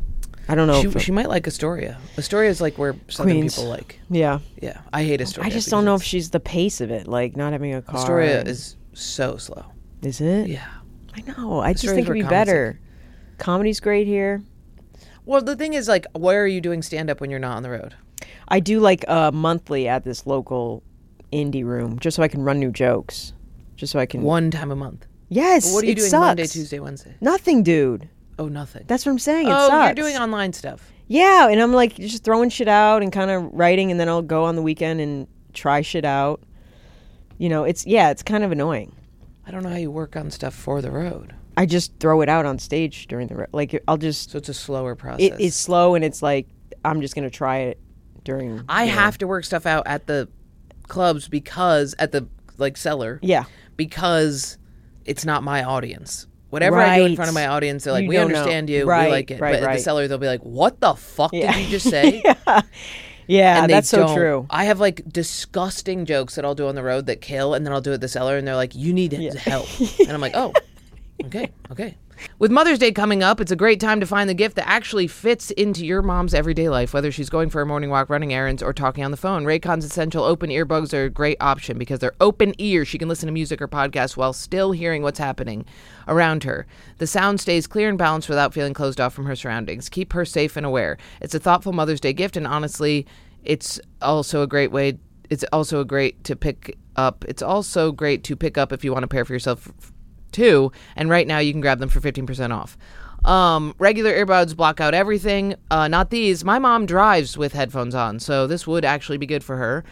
I don't know. She might like Astoria. Astoria is like where Southern Queens. people like. Yeah. Yeah. I hate Astoria. I just don't know if she's the pace of it, like not having a car. Astoria is so slow. Is it? Yeah. I know. I just Astoria's think it'd be where comedy's better. Comedy's great here. Well, the thing is, like, where are you doing stand-up when you're not on the road? I do like monthly at this local indie room, just so I can run new jokes. Just so I can. One time a month. Yes. But what are you it doing sucks. Monday, Tuesday, Wednesday? Nothing, dude. Oh, nothing. That's what I'm saying. It oh, sucks. you're doing online stuff. Yeah, and I'm like just throwing shit out and kind of writing, and then I'll go on the weekend and try shit out. You know, it's kind of annoying. I don't know how you work on stuff for the road. I just throw it out on stage during the like I'll just. So it's a slower process. It is slow, and it's like I'm just gonna try it during. I have to work stuff out at the clubs because at the like cellar. Yeah. Because it's not my audience. Whatever I do in front of my audience, they're like, we understand you, we like it. But at the cellar, they'll be like, what the fuck did you just say? Yeah, and that's so true. I have like disgusting jokes that I'll do on the road that kill, and then I'll do it at the cellar, and they're like, you need help. And I'm like, oh, okay. With Mother's Day coming up, it's a great time to find the gift that actually fits into your mom's everyday life, whether she's going for a morning walk, running errands, or talking on the phone. Raycon's Essential Open Earbuds are a great option because they're open ear. She can listen to music or podcasts while still hearing what's happening around her. The sound stays clear and balanced without feeling closed off from her surroundings. Keep her safe and aware. It's a thoughtful Mother's Day gift, and honestly, it's also a great way. It's also great to pick up. It's also great to pick up if you want a pair for yourself too, and right now you can grab them for 15% off. Regular earbuds block out everything, not these. My mom drives with headphones on, so this would actually be good for her.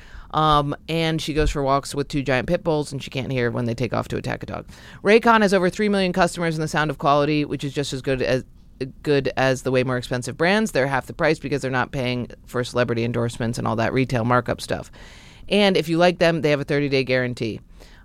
And she goes for walks with 2 giant pit bulls, and she can't hear when they take off to attack a dog. Raycon has over 3 million customers in the sound of quality, which is just as good as the way more expensive brands. They're half the price because they're not paying for celebrity endorsements and all that retail markup stuff. And if you like them, they have a 30-day guarantee.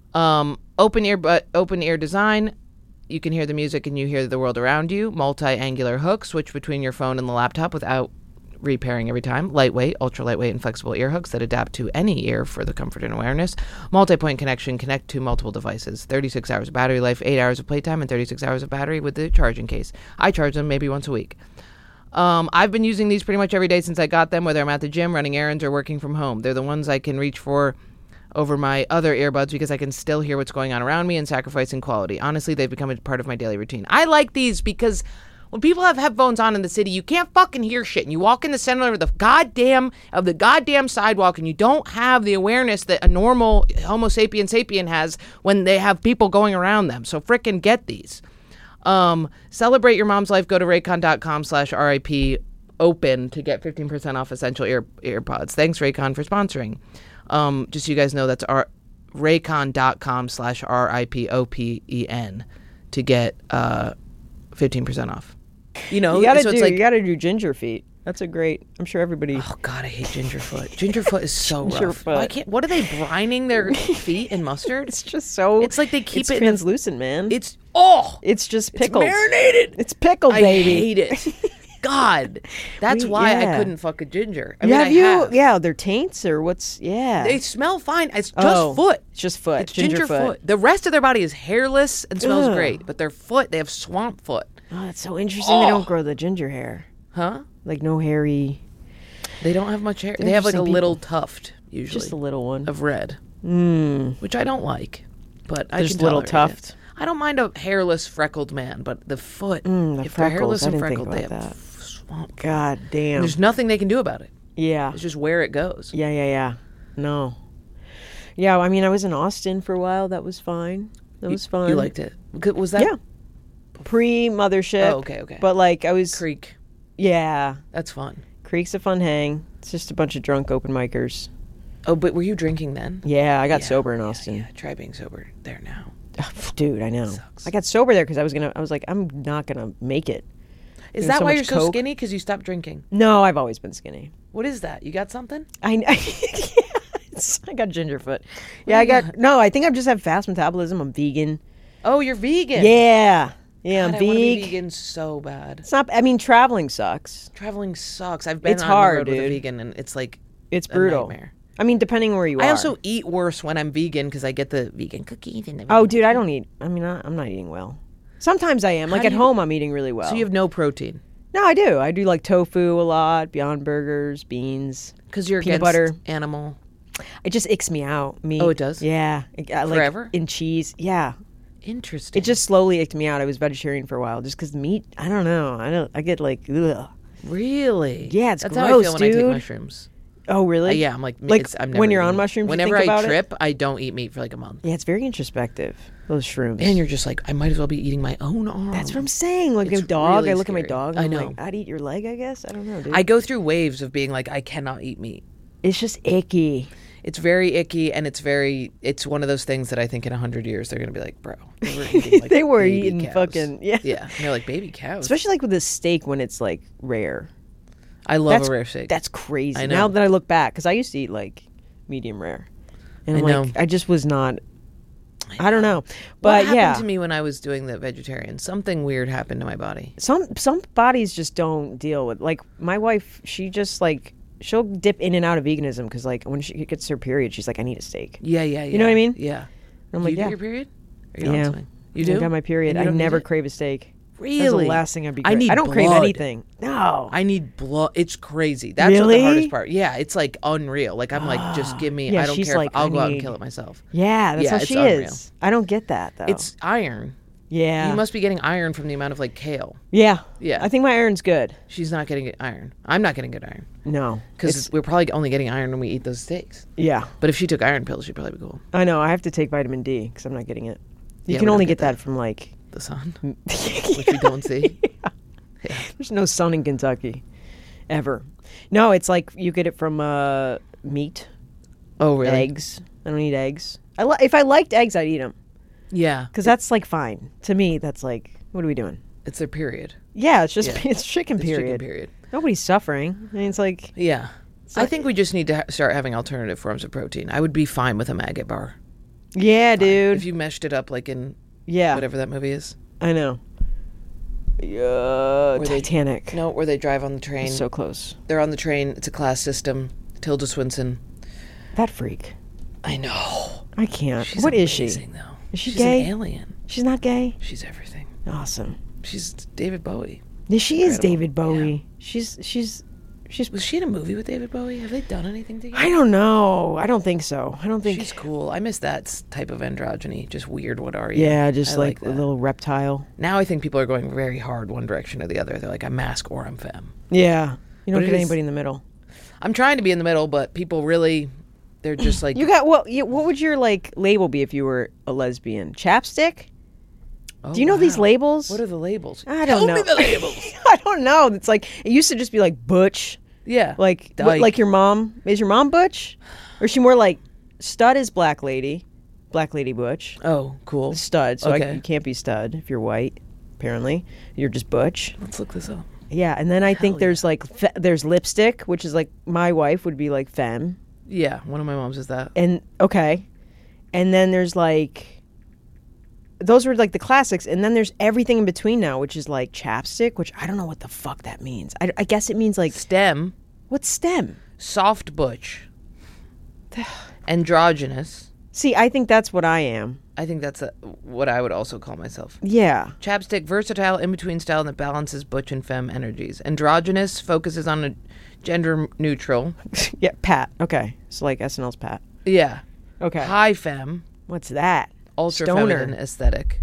Open ear design. You can hear the music and you hear the world around you. Multi-angular hook, switch between your phone and the laptop without repairing every time. Lightweight, ultra lightweight and flexible ear hooks that adapt to any ear for the comfort and awareness. Multi-point connection, connect to multiple devices. 36 hours of battery life, 8 hours of playtime, and 36 hours of battery with the charging case. I charge them maybe once a week. I've been using these pretty much every day since I got them, whether I'm at the gym, running errands, or working from home. They're the ones I can reach for over my other earbuds because I can still hear what's going on around me and sacrificing quality. Honestly, they've become a part of my daily routine. I like these because when people have headphones on in the city, you can't fucking hear shit. And you walk in the center of the goddamn sidewalk and you don't have the awareness that a normal Homo sapien has when they have people going around them. So frickin' get these. Celebrate your mom's life. Go to raycon.com/RIP open to get 15% off essential earpods. Thanks, Raycon, for sponsoring. Just so you guys know, that's raycon.com/RIPOPEN to get 15% off. You know, you gotta do ginger feet. That's a great. I'm sure everybody. Oh God, I hate Gingerfoot. Gingerfoot is so rough. What are they brining their feet in mustard? It's just so. It's like they keep it translucent, man. It's just pickled. It's marinated. It's pickled, baby. I hate it. God, that's why I couldn't fuck a ginger. I mean, have I you? have. Yeah, they're taints or what's? Yeah, they smell fine. It's just foot. It's just foot. It's ginger foot. The rest of their body is hairless and smells great, but their foot, they have swamp foot. Oh, that's so interesting. They don't grow the ginger hair. Huh? Like no hairy. They don't have much hair. They have like a Interesting little tuft usually. Just a little one. of red, which I don't like, but I Just can little tolerate tuft. it. I don't mind a hairless freckled man, but the foot, The if they're hairless freckles. I and didn't think freckled, they about have that. swamp. God damn. There's nothing they can do about it. Yeah. It's just where it goes. Yeah. No. Yeah, I mean, I was in Austin for a while. That was fine. That was fun. You liked it? Was that Yeah. Pre-mothership. Oh, okay. But like, I was. Creek? Yeah. That's fun. Creek's a fun hang. It's just a bunch of drunk open micers. Oh, but were you drinking then? Yeah, I got sober in Austin. Yeah, try being sober there now. Dude, I know. Sucks. I got sober there because I was like, I'm not gonna make it. Is Doing that so why much you're so coke. skinny? Because you stopped drinking? No, I've always been skinny. What is that? You got something? I got gingerfoot. Yeah, I think I just have fast metabolism. I'm vegan. Oh, you're vegan. Yeah, God, I'm I want to be vegan. vegan so bad. It's not. I mean, traveling sucks. Traveling sucks. I've been It's on hard, the road with a dude. vegan, and it's like It's a brutal. nightmare. I mean, depending where you are. I also eat worse when I'm vegan because I get the vegan cookies and Oh, dude, I don't eat. I mean, I'm not eating well. Sometimes I am. Like do at you- home, I'm eating really well. So you have no protein No, I do. I do like tofu a lot, Beyond Burgers, beans. because you're Peanut against butter. animal. It just icks me out. Meat. Oh, it does? Yeah. Like Forever? in cheese. Yeah. Interesting. It just slowly icked me out. I was vegetarian for a while just because meat. I don't know. I get like ugh. really. Yeah, it's That's how I feel gross, when I take dude. mushrooms. Oh, really? Yeah, I'm like I'm never when you're eating on it. mushrooms. you Whenever think I about it? trip, I don't eat meat for like a month. Yeah, it's very introspective. Those shrooms. And you're just like, I might as well be eating my own arm. That's what I'm saying. Like It's a dog. really I look at my scary. dog. I I'm know. like, I'd eat your leg. I guess. I don't know, dude. I go through waves of being like, I cannot eat meat. It's just icky. It's very icky, and it's one of those things that I think in 100 years they're gonna be like, bro, they were eating, like, They were baby eating cows. fucking- yeah. yeah. And they're like baby cows. Especially like with a steak when it's like rare. I love a rare steak. That's crazy. I know. Now that I look back, because I used to eat like medium rare, and I'm I know. like, I just was not. I don't know, what but happened yeah, to me when I was doing the vegetarian? Something weird happened to my body. some bodies just don't deal with. Like my wife, she just like she'll dip in and out of veganism because like when she gets her period, she's like, I need a steak. Yeah. You know what I mean? Yeah. I'm Do like, you yeah. get your period? Or you don't Yeah. have something? You I do? got my period. And you I don't need never it? crave a steak. Really? That's the last thing I'd be. I need I don't crave blood. anything. No. I need blood. It's crazy. That's what Really? the hardest part. Yeah, it's like unreal. Like I'm like, just give me. Yeah, I don't she's care. like, if I'll I go out and need- kill it myself. Yeah, that's Yeah, how it's she unreal. is. I don't get that though. It's iron. yeah. You must be getting iron from the amount of like kale. Yeah. Yeah. I think my iron's good. She's not getting good iron. I'm not getting good iron No. because we're probably only getting iron when we eat those steaks. Yeah. But if she took iron pills, she'd probably be cool. I know. I have to take vitamin D because I'm not getting it. You Yeah, can we only don't get get that from like. The sun, which we don't see. There's no sun in Kentucky, ever. No, it's like you get it from meat, Oh, really? eggs. I don't eat eggs. If I liked eggs, I'd eat them Yeah, because that's like fine to me. That's like, what are we doing? it's their period. Yeah, it's just Yeah. it's chicken It's period. chicken period. Nobody's suffering. I mean, it's like Yeah. I think we just need to start having alternative forms of protein. I would be fine with a maggot bar. yeah, dude. If you meshed it up like in Yeah, whatever that movie is. I know. Yeah, they- Titanic. No, where they drive on the train. So close. They're on the train. It's a class system. Tilda Swinton. That freak. I know. I can't. She's What is she? amazing, though. Is she She's gay? an alien. She's not gay. She's everything. Awesome. She's David Bowie. Yeah, she is Incredible. David Bowie. She's. Was she in a movie with David Bowie? Have they done anything together? I don't know. I don't think so. I don't think. She's cool. I miss that type of androgyny. Just weird. What are you? Yeah, just I like a that. little reptile. Now I think people are going very hard one direction or the other. They're like, I'm mask or I'm femme. Yeah, you don't But it get is- anybody in the middle. I'm trying to be in the middle, but people really, they're just like, You got what? What would your like label be if you were a lesbian? Chapstick? oh, Do you know these wow. labels? What are the labels? I don't Tell know. me the labels. I don't know. It's like it used to just be like butch. Yeah. Like Dyke. like your mom. Is your mom butch? Or is she more like stud is black lady butch. Oh, cool. Stud. So Okay. you can't be stud if you're white. Apparently, you're just butch. Let's look this up. Yeah, and then I think Hell there's like there's lipstick, which is like my wife would be like femme, Yeah, one of my moms is that. and okay, and then there's like those were like the classics, and then there's everything in between now, which is like chapstick, which I don't know what the fuck that means. I guess it means like STEM, what's STEM? soft butch, androgynous. See, I think that's what I am. I think that's what I would also call myself. Yeah. Chapstick, versatile, in-between style that balances butch and femme energies. Androgynous, focuses on a gender neutral. Yeah, Pat. Okay. So like SNL's Pat. Yeah. Okay. High femme, What's that? ultra Stoner. feminine aesthetic.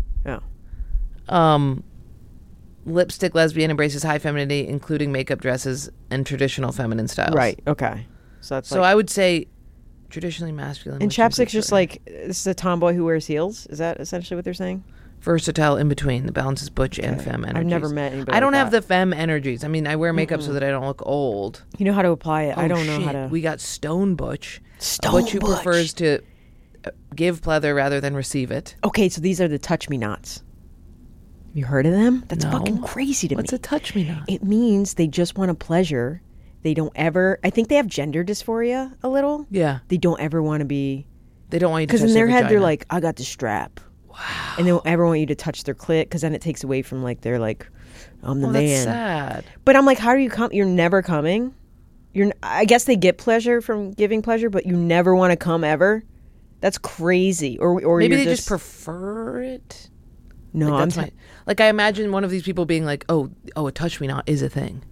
Oh. Lipstick lesbian, embraces high femininity, including makeup, dresses, and traditional feminine styles. Right. Okay. So that's So like, I would say traditionally masculine. and which includes chapstick's just certain- like, this is a tomboy who wears heels? Is that essentially what they're saying? versatile, in between, that balances butch and femme energies. I've never met anybody I don't like have that. the femme energies. I mean, I wear makeup so that I don't look old. You know how to apply it. I Oh, don't know how shit. to. We got stone butch. Stone Butch who butch. prefers to give pleather rather than receive it. Okay, so these are the touch me nots. Have you heard of them? That's No. fucking crazy to What's me. a touch me not? It means they just want a pleasure. They don't ever. I think they have gender dysphoria a little. Yeah. They don't ever want to be. They don't want you to Because touch in their head, they're vagina. like, I got the strap. Wow. And they don't ever want you to touch their clit because then it takes away from like, they're like, I'm the oh, man. that's sad. But I'm like, how do you come? You're never coming. I guess they get pleasure from giving pleasure, but you never want to come ever. That's crazy. Or Maybe you're they just prefer it. No, Like, I'm that's my, like I imagine one of these people being like, oh, a touch me not is a thing.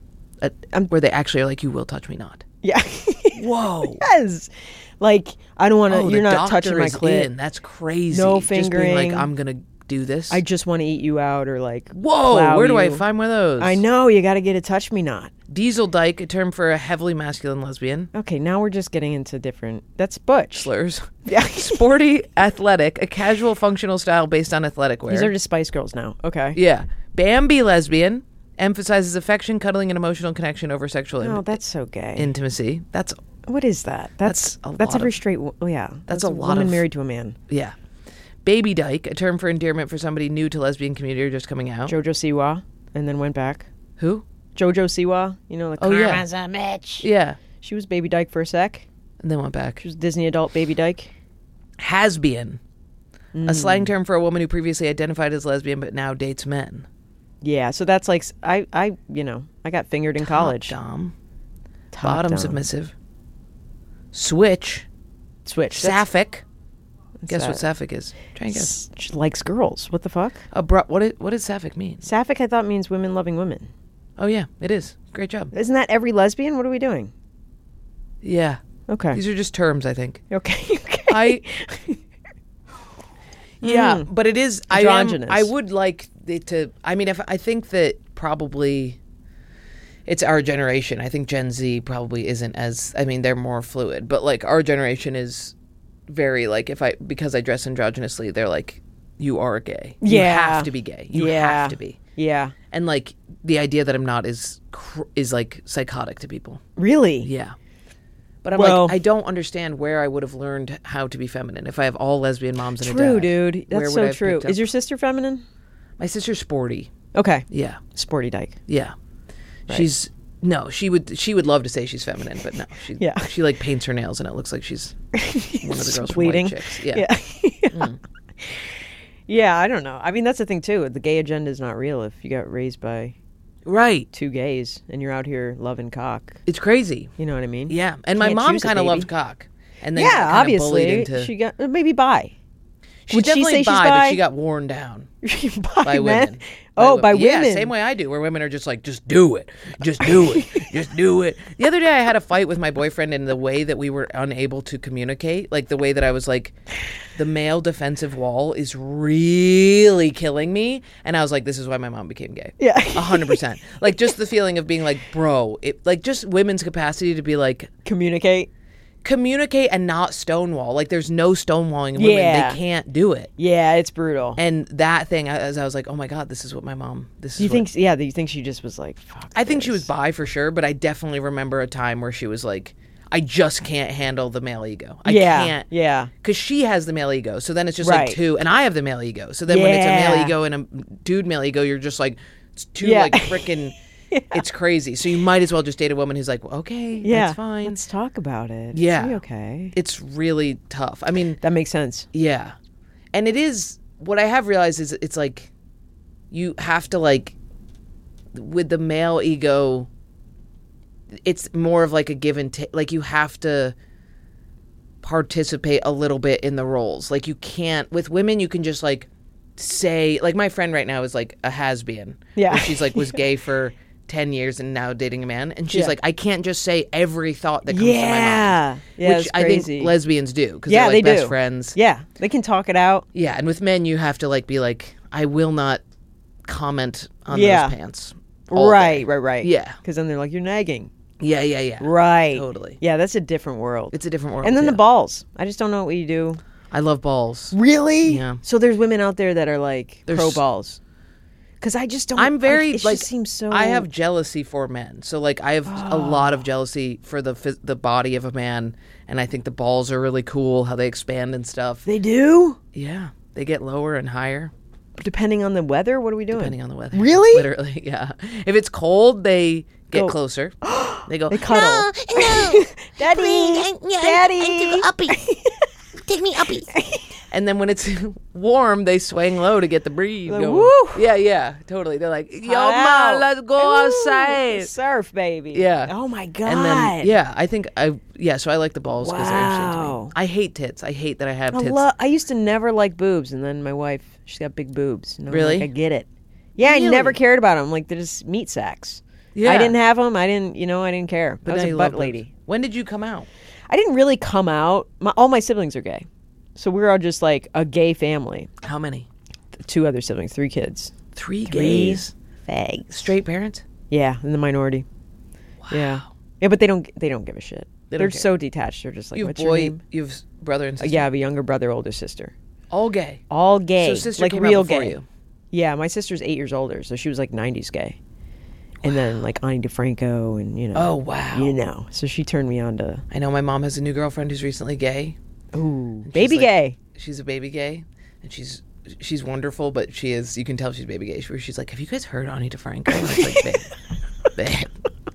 Where they actually are like, you will touch me not. yeah. Whoa. Yes. Like I don't want to. Oh, you're the not touching doctor my is clit. in. That's crazy. No Just being fingering. like, I'm gonna do this. I just want to eat you out or like. Whoa. plow Where do I you. find one of those? I know you got to get a touch me not. Diesel dyke, a term for a heavily masculine lesbian. Okay, now we're just getting into different. That's butch. Slurs. Yeah. Sporty, athletic, a casual functional style based on athletic wear. These are just Spice Girls now. Okay. Yeah. Bambi lesbian, emphasizes affection, cuddling, and emotional connection over sexual Oh, that's so gay. intimacy. That's, What is that? That's a lot every of- straight. Yeah. that's a lot woman of- married to a man. yeah. Baby dyke, a term for endearment for somebody new to lesbian community or just coming out. Jojo Siwa, and then went back. Who? Jojo Siwa, you know, like Oh, yeah. Karma's a bitch. Yeah. She was Baby Dyke for a sec. And then went back. She was Disney adult Baby Dyke. Has-been, a slang term for a woman who previously identified as lesbian but now dates men. Yeah, so that's like I got fingered in college. Top dom. Top Bottom dom. submissive. Switch. Switch. Sapphic. Guess that? what sapphic is? Try and guess. She likes girls. What the fuck? What does sapphic mean? Sapphic, I thought means women loving women. Oh yeah, it is. Great job. Isn't that every lesbian? What are we doing? Yeah. Okay. These are just terms, I think. Okay. Okay. I Yeah, but it is Androgynous. I would like it to I mean if I think that probably it's our generation. I think Gen Z probably isn't as I mean they're more fluid, but like our generation is very like because I dress androgynously, they're like you are gay. You Yeah. have to be gay. You Yeah. have to be. Yeah. And like the idea that I'm not is like psychotic to people. Really? Yeah. But I'm Well- like, I don't understand where I would have learned how to be feminine if I have all lesbian moms and a True, dad. dude. Where That's would I so have true. picked up? Is your sister feminine? My sister's sporty. Okay. Yeah, Sporty Dyke. yeah. She's no. She would love to say she's feminine, but no. She Yeah. She like paints her nails and it looks like she's one of the girls Bleeding. from White Chicks. Yeah. Yeah. Yeah, I don't know. I mean, that's the thing too. The gay agenda is not real if you got raised by Right. two gays and you're out here loving cock. It's crazy. You know what I mean? Yeah. And my Can't mom choose a kind of baby. loved cock. And then Yeah, kinda obviously. bullied into, She got maybe bi. she's would she definitely say she's bi, but bi? she got worn down. By By men? women. Oh, by yeah, women. same way I do, where women are just like, just do it. Just do it. Just do it. The other day I had a fight with my boyfriend in the way that we were unable to communicate. Like the way that I was like, the male defensive wall is really killing me. And I was like, this is why my mom became gay. Yeah. 100%. Like just the feeling of being like, bro, like just women's capacity to be like, communicate and not stonewall. Like there's no stonewalling in women. Yeah. They can't do it. Yeah, it's brutal. And that thing, as I was like, oh my God, this is what my mom, this is Do you what- think? Yeah, do you think she just was like? Fuck I think she this. was bi for sure, but I definitely remember a time where she was like, I just can't handle the male ego. I Yeah, can't. yeah. Because she has the male ego. So then it's just Right. like two, and I have the male ego. So then when it's a male Yeah. ego and a dude male ego, you're just like, it's two Yeah. like freaking, it's crazy. So you might as well just date a woman who's like, well, okay, Yeah, that's fine. Let's talk about it. Yeah. It'll be okay. It's really tough. I mean, That makes sense. yeah. And it is, what I have realized is it's like, you have to like, with the male ego, it's more of like a give and take. Like you have to, participate a little bit in the roles. Like you can't with women. You can just like say like my friend right now is like a has-been. Yeah. She's like was gay for 10 years and now dating a man, and she's Yeah. like, I can't just say every thought that comes to my mind. Yeah, Which it's I think crazy. lesbians do because Yeah, they're like they best do. friends. Yeah, they can talk it out. Yeah, and with men you have to like be like, I will not comment on Yeah. those pants. all day. Right. Yeah. Because then they're like, you're nagging. Yeah. Right. Totally. Yeah, that's a different world. It's a different world. And then yeah. the balls. I just don't know what you do. I love balls. Really? Yeah. So there's women out there that are like There's- pro balls. Because I just don't. I'm very it like just seems so. I have jealousy for men. So like I have a lot of jealousy for the body of a man, and I think the balls are really cool how they expand and stuff. They do. Yeah, they get lower and higher Depending on the weather, what are we doing? depending on the weather. Really? Literally, yeah. If it's cold, they get Go. closer. They go. They cuddle. No, Daddy, Daddy. I took uppy. Take me uppy. And then when it's warm, they swing low to get the breeze Like, going. woo. Yeah, totally. They're like, yo, Hot ma, out. let's go Ooh, outside. surf, baby. Yeah. Oh my god. And then, yeah, I think so I like the balls because they're interesting to Wow. me. I hate tits. I hate that I have tits. I used to never like boobs, and then my wife, she's got big boobs. And I'm Really? like, I get it. Yeah, Really? I never cared about them. Like they're just meat sacks. Yeah. I didn't have them. I didn't care. I was now a you butt love lady. boobs. When did you come out? I didn't really come out. All my siblings are gay, so we were all just like a gay family. How many? 2 other siblings, 3 kids. 3 gays. Fags. Straight parents? Yeah, in the minority. Yeah, but they don't give a shit. They They're don't care. so detached. They're just like, You have what's your boy, name? you have brother and sister? Yeah, I have a younger brother, older sister. All gay. All gay. So sister like came real out before gay. you. Yeah, my sister's 8 years older, so she was like 90s gay. And then like Ani DeFranco and, Oh, wow. So she turned me on to, I know my mom has a new girlfriend who's recently gay. ooh, baby like- gay. She's a baby gay, and she's wonderful, but you can tell she's baby gay. She's like, have you guys heard Ani DeFranco? And it's like, babe.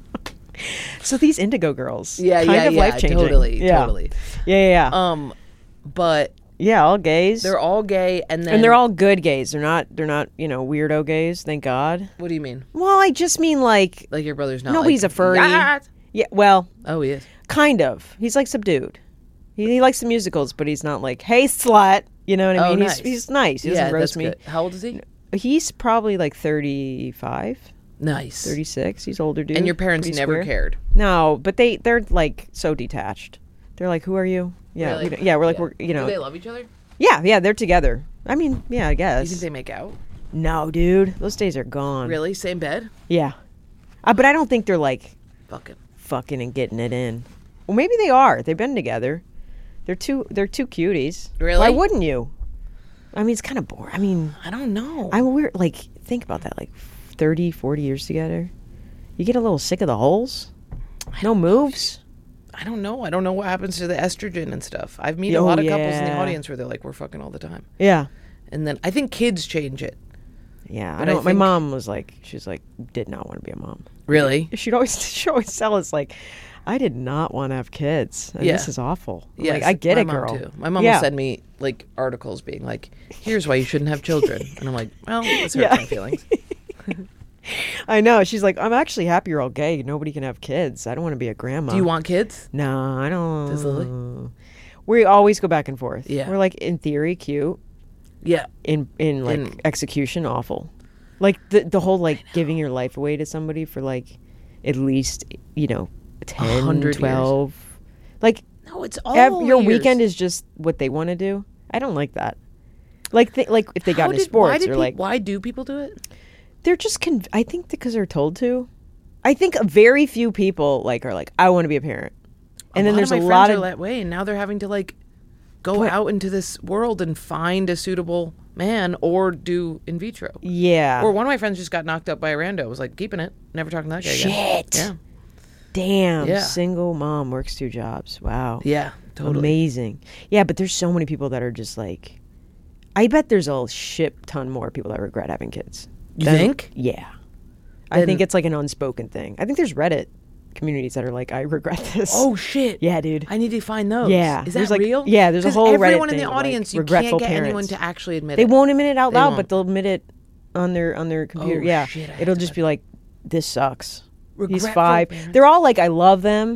So these Indigo girls. Yeah, kind of life-changing. totally. Yeah. But Yeah, all gays. they're all gay, and they're all good gays. They're not, weirdo gays, thank God. What do you mean? Well, I just mean like Like your brother's not. nobody's like, a furry. "Yes!" Yeah, well, Oh, he is. kind of. He's like subdued. He likes the musicals, but he's not like, hey, slut. You know what I Oh, mean? nice. He's nice. He Yeah, doesn't roast that's me. good. How old is he? He's probably like 35, Nice. 36. He's older dude. And your parents Pretty never square. cared. No, but they're like so detached. They're like, who are you? Yeah, Really? we don't- yeah. We're like, we're Do they love each other? yeah, they're together. I mean, yeah, I You guess. think they make out? No, dude, those days are gone. Really? Same bed? Yeah, but I don't think they're like Fucking. fucking and getting it in. Well, maybe they are. They've been together. They're two cuties. Really? Why wouldn't you? I mean, it's kind of boring. I mean, I don't know. we're like, think about that, like 30, 40 years together. You get a little sick of the holes? No moves? I don't know. I don't know what happens to the estrogen and stuff. I've met a Oh, lot of couples in the yeah. audience where they're like, we're fucking all the time. Yeah. And then I think kids change it. Yeah. But I I know. My think- mom was like, she's like, did not want to be a mom. Really? She'd always tell us like, I did not want to have kids. And Yeah. This is awful. I'm Yes, like, I get my it, mom girl. Too. My mom Yeah. will send me like articles being like, here's why you shouldn't have children. And I'm like, well, this hurts Yeah. my feelings. I know. She's like, I'm actually happy you're all gay. Nobody can have kids. I don't want to be a grandma. Do you want kids? No, I don't. Does Lily? We always go back and forth. Yeah. We're like, in theory, cute. Yeah. In like In- execution, awful. Like the whole like giving your life away to somebody for like at least 10, 100 12. Like No, it's all your years. weekend is just what they want to do. I don't like that. Like if they got into sports or like why do people do it? they're just I think because they're told to. I think very few people like are like, I want to be a parent. And then there's a of my lot friends of are that way, and now they're having to like go out into this world and find a suitable man or do in vitro. yeah. Or one of my friends just got knocked up by a rando. I was like, keeping it, never talking to that guy again. Shit. Damn, Yeah. single mom works 2 jobs. Wow. Yeah, totally. Amazing. Yeah, but there's so many people that are just like, I bet there's a shit ton more people that regret having kids. You think? Yeah. I think it's like an unspoken thing. I think there's Reddit communities that are like, I regret this. Oh shit! Yeah, dude. I need to find those. Yeah. is There's that like- real? yeah, there's a 'Cause whole Reddit everyone in thing the of, like, audience, you can't regretful get anyone parents. to actually admit They it. won't admit it out They loud, won't. but they'll admit it on their computer. Oh, yeah. shit, I have It'll to just be like, this sucks. He's Regretful 5. parents. They're all like, I love them,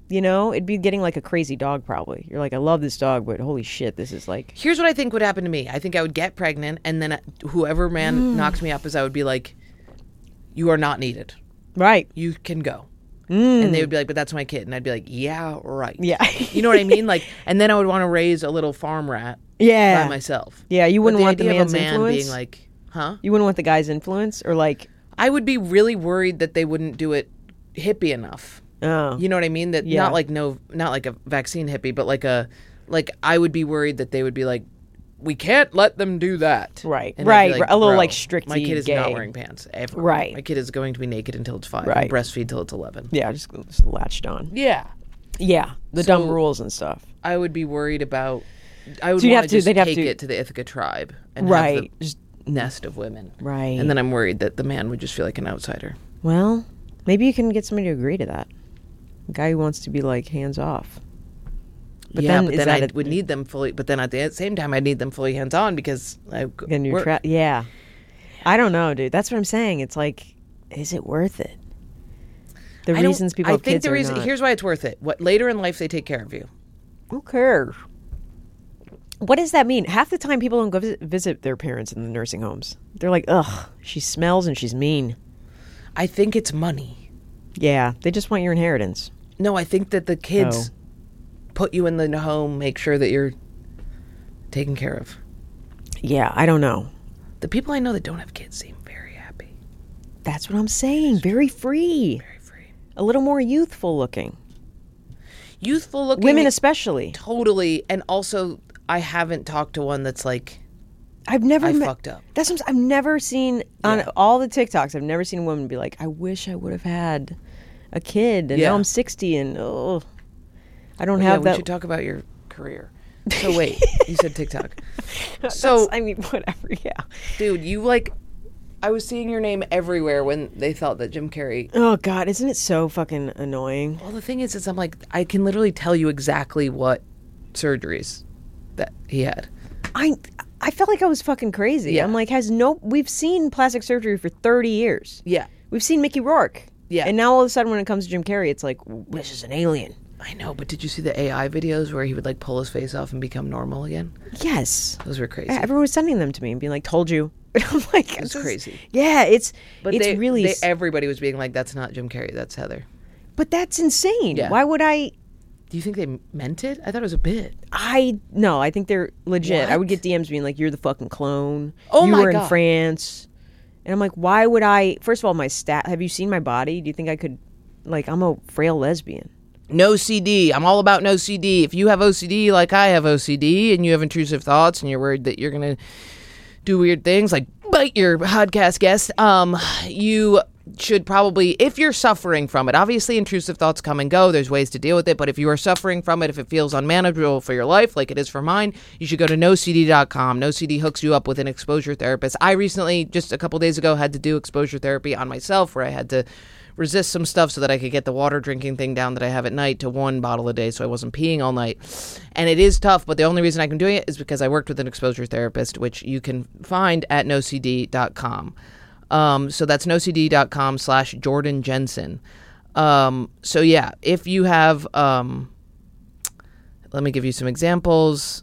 You know, it'd be getting like a crazy dog probably. You're like, I love this dog, but holy shit, this is like... Here's what I think would happen to me. I think I would get pregnant, and then whoever man knocks me up is I would be like, you are not needed. Right. You can go. And they would be like, but that's my kid. And I'd be like, yeah, right. Yeah. You know what I mean? Like, and then I would want to raise a little farm rat Yeah. by myself. Yeah, you wouldn't But want the idea of man's a man influence? being like, huh? You wouldn't want the guy's influence? Or like... I would be really worried that they wouldn't do it hippie enough. Oh. You know what I mean? That Yeah. not like a vaccine hippie, but like I would be worried that they would be like, we can't let them do that. Right. And I'd be Right. A little, "Bro, like, stricty My kid is gay." not wearing pants ever. Right. My kid is going to be naked until it's 5. Right. And breastfeed till it's 11. Yeah, just latched on. Yeah. Yeah, the So- dumb rules and stuff. I would be worried about. I would So you'd want have to to- just they'd have take to- it to the Ithaca tribe and have Right. the nest of women. Right. And then I'm worried that the man would just feel like an outsider. Well, maybe you can get somebody to agree to that. A guy who wants to be like hands off. But yeah, then but is then that I would need them fully. But then at the same time, I'd need them fully hands on because then you're yeah. I don't know, dude. That's what I'm saying. It's like, is it worth it? The I don't- reasons people I have think kids the are reason. not. Here's why it's worth it. What later in life they take care of you. Who cares? What does that mean? Half the time people don't go visit their parents in the nursing homes. They're like, ugh, she smells and she's mean. I think it's money. Yeah, they just want your inheritance. No, I think that the kids put you in the home, make sure that you're taken care of. Yeah, I don't know. The people I know that don't have kids seem very happy. That's what I'm saying. Very free. Very free. A little more youthful looking. Youthful looking. Women especially. Totally. And also, I haven't talked to one that's like, I've never I met, fucked up. That's what I've never seen on Yeah. all the TikToks. I've never seen a woman be like, I wish I would have had a kid and Yeah. now I'm 60 and I don't yeah, have we that. should talk about your career. So wait, you said TikTok. So, I mean, whatever. Yeah. dude, you like, I was seeing your name everywhere when they thought that Jim Carrey. Oh God, isn't it so fucking annoying? Well, the thing is I'm like, I can literally tell you exactly what surgeries that he had. I felt like I was fucking crazy. Yeah. I'm like, we've seen plastic surgery for 30 years. Yeah. We've seen Mickey Rourke. Yeah. And now all of a sudden when it comes to Jim Carrey, it's like, this is an alien. I know, but did you see the AI videos where he would like pull his face off and become normal again? Yes. Those were crazy. Yeah, everyone was sending them to me and being like, told you. And I'm like, It's this is- crazy. Yeah, it's But really... everybody was being like, that's not Jim Carrey, that's Heather. But that's insane. Yeah. Why would I... Do you think they meant it? I thought it was a bit. No, I think they're legit. I would What? get DMs being like, you're the fucking clone. Oh you my were in God. France. And I'm like, why would I... First of all, have you seen my body? Do you think I could... Like, I'm a frail lesbian. No CD. I'm all about no CD. If you have OCD like I have OCD and you have intrusive thoughts and you're worried that you're going to do weird things like bite your podcast guest, you should probably, if you're suffering from it, obviously intrusive thoughts come and go. There's ways to deal with it. But if you are suffering from it, if it feels unmanageable for your life, like it is for mine, you should go to NoCD.com. NoCD hooks you up with an exposure therapist. I recently, just a couple days ago, had to do exposure therapy on myself where I had to resist some stuff so that I could get the water drinking thing down that I have at night to 1 bottle a day so I wasn't peeing all night. And it is tough, but the only reason I can do it is because I worked with an exposure therapist, which you can find at nocd.com. So that's nocd.com/Jordan Jensen. So yeah, if you have, let me give you some examples.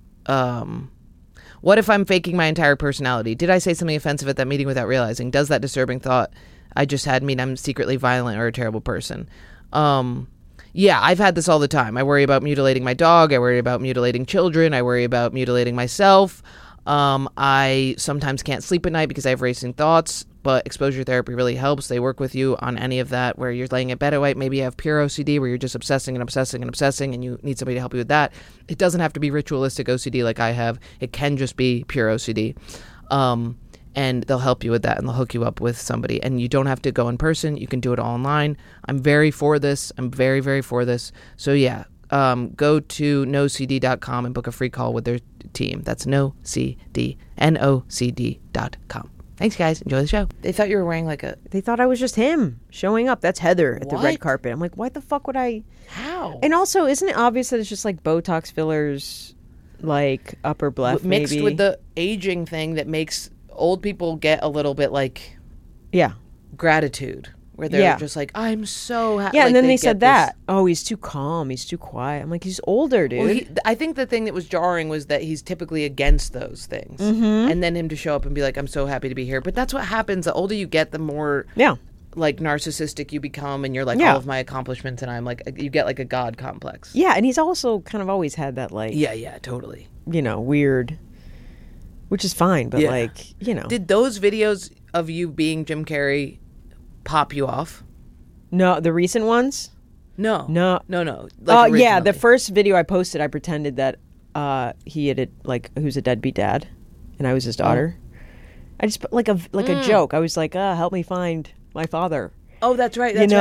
What if I'm faking my entire personality? Did I say something offensive at that meeting without realizing? Does that disturbing thought I just had mean I'm secretly violent or a terrible person? Yeah, I've had this all the time. I worry about mutilating my dog. I worry about mutilating children. I worry about mutilating myself. I sometimes can't sleep at night because I have racing thoughts, but exposure therapy really helps. They work with you on any of that where you're laying in bed at night. Maybe you have pure OCD where you're just obsessing and obsessing and obsessing and you need somebody to help you with that. It doesn't have to be ritualistic OCD like I have. It can just be pure OCD. And they'll help you with that and they'll hook you up with somebody. And you don't have to go in person. You can do it all online. I'm very for this. I'm very, very for this. So yeah, go to nocd.com and book a free call with their team. That's nocd, NOCD.com. Thanks, guys. Enjoy the show. They thought you were wearing like a... They thought I was just him showing up. That's Heather at the red What? carpet. I'm like, why the fuck would I... How? And also, isn't it obvious that it's just like Botox fillers, like upper left, Mixed maybe? with the aging thing that makes old people get a little bit like Yeah. gratitude. where they're just like, I'm so happy. Yeah, like, and then they get said this- that. Oh, he's too calm. He's too quiet. I'm like, he's older, dude. Well, I think the thing that was jarring was that he's typically against those things. Mm-hmm. And then him to show up and be like, I'm so happy to be here. But that's what happens. The older you get, the more like narcissistic you become. And you're like, all of my accomplishments. And I'm like, you get like a God complex. Yeah, and he's also kind of always had that like, Yeah, totally. Weird, which is fine. But like, Did those videos of you being Jim Carrey pop you off? No, the recent ones? No. Oh, Like yeah. The originally. first video I posted, I pretended that he had who's a deadbeat dad, and I was his daughter. I just put like a joke. I was like, help me find my father. Oh, that's right. And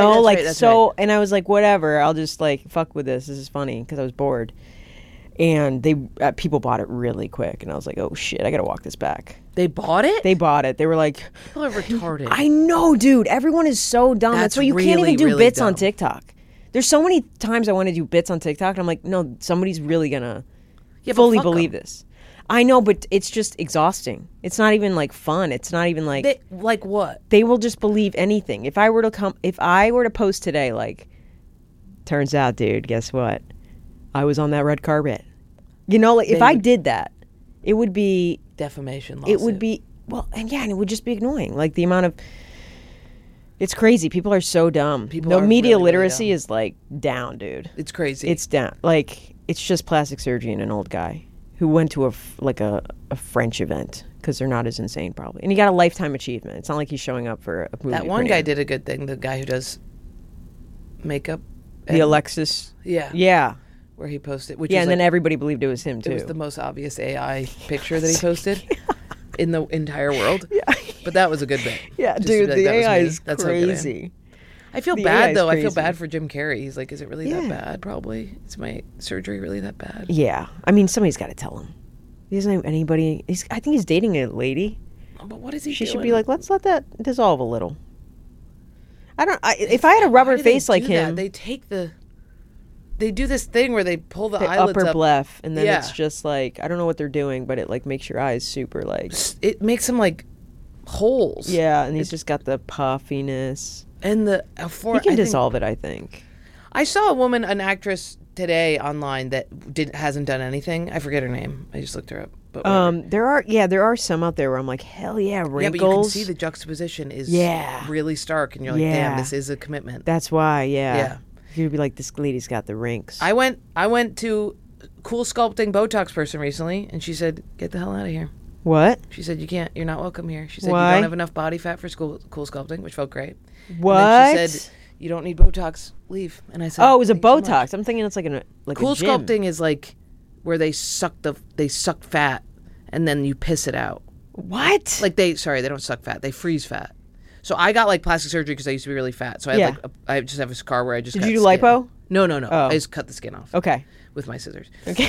I was like, whatever. I'll just like fuck with this. This is funny because I was bored. And they people bought it really quick, and I was like, oh shit, I gotta walk this back. They bought it? They bought it. They were like, People are retarded. I know, dude. Everyone is so dumb. That's why you can't really, even do really bits on dumb. TikTok. There's so many times I want to do bits on TikTok, and I'm like, no, somebody's really gonna but fully fuck believe 'em. this. I know, but it's just exhausting. It's not even like fun. It's not even like like what? they will just believe anything. If I were to post today, like, turns out, dude, guess what? I was on that red carpet. Like if I did that, it would be Defamation lawsuit. it would be and it would just be annoying. Like the amount of it's crazy. People are so dumb. People No are media really, really literacy dumb. is like down, dude. It's crazy. It's down. Like it's just plastic surgery and an old guy who went to a French event because they're not as insane probably. And he got a lifetime achievement. It's not like he's showing up for a movie. that one guy did a good thing. The guy who does makeup. The Alexis. Yeah. Yeah. Where he posted. Which Yeah, is and like, then everybody believed it was him too. it was the most obvious AI picture that he posted in the entire world. Yeah. But that was a good bit. Yeah, Just to dude, be like, the that was AI me. is That's how good I am. crazy. I feel The AI bad is though. I feel crazy. bad for Jim Carrey. He's like, is it really that Yeah. bad? Probably. Is my surgery really that bad? Yeah, I mean, somebody's got to tell him. He doesn't have anybody. I think he's dating a lady. Oh, but what is he She doing? should be like, let's let that dissolve a little. If I had a rubber Why do they face like do that? him, They do this thing where they pull the the eyelids upper up. blef, and then Yeah. it's just like I don't know what they're doing, but it like makes your eyes super like It makes them like holes. yeah, and he's just got the puffiness. And the He can dissolve it, I think. I saw a woman, an actress today online that hasn't done anything. I forget her name. I just looked her up. But whatever. There are some out there where I'm like, hell yeah, wrinkles. Yeah, but you can see the juxtaposition is really stark, and you're like, damn, this is a commitment. That's why, yeah. Yeah. You'd be like, this lady's got the rinks. I went to Cool Sculpting Botox person recently, and she said, get the hell out of here. What? She said, you're not welcome here. She said, Why? you don't have enough body fat for Cool Sculpting, which felt great. What? And then she said, you don't need Botox, leave. And I said, Oh, it was a "Thank you so much." Botox. I'm thinking it's like Cool a gym. Sculpting is like where they suck fat and then you piss it out. What? Like they don't suck fat, they freeze fat. So I got like plastic surgery because I used to be really fat. So I had I just have a scar where I just Did cut you do skin. lipo? No. Oh. I just cut the skin off. Okay. With my scissors. Okay.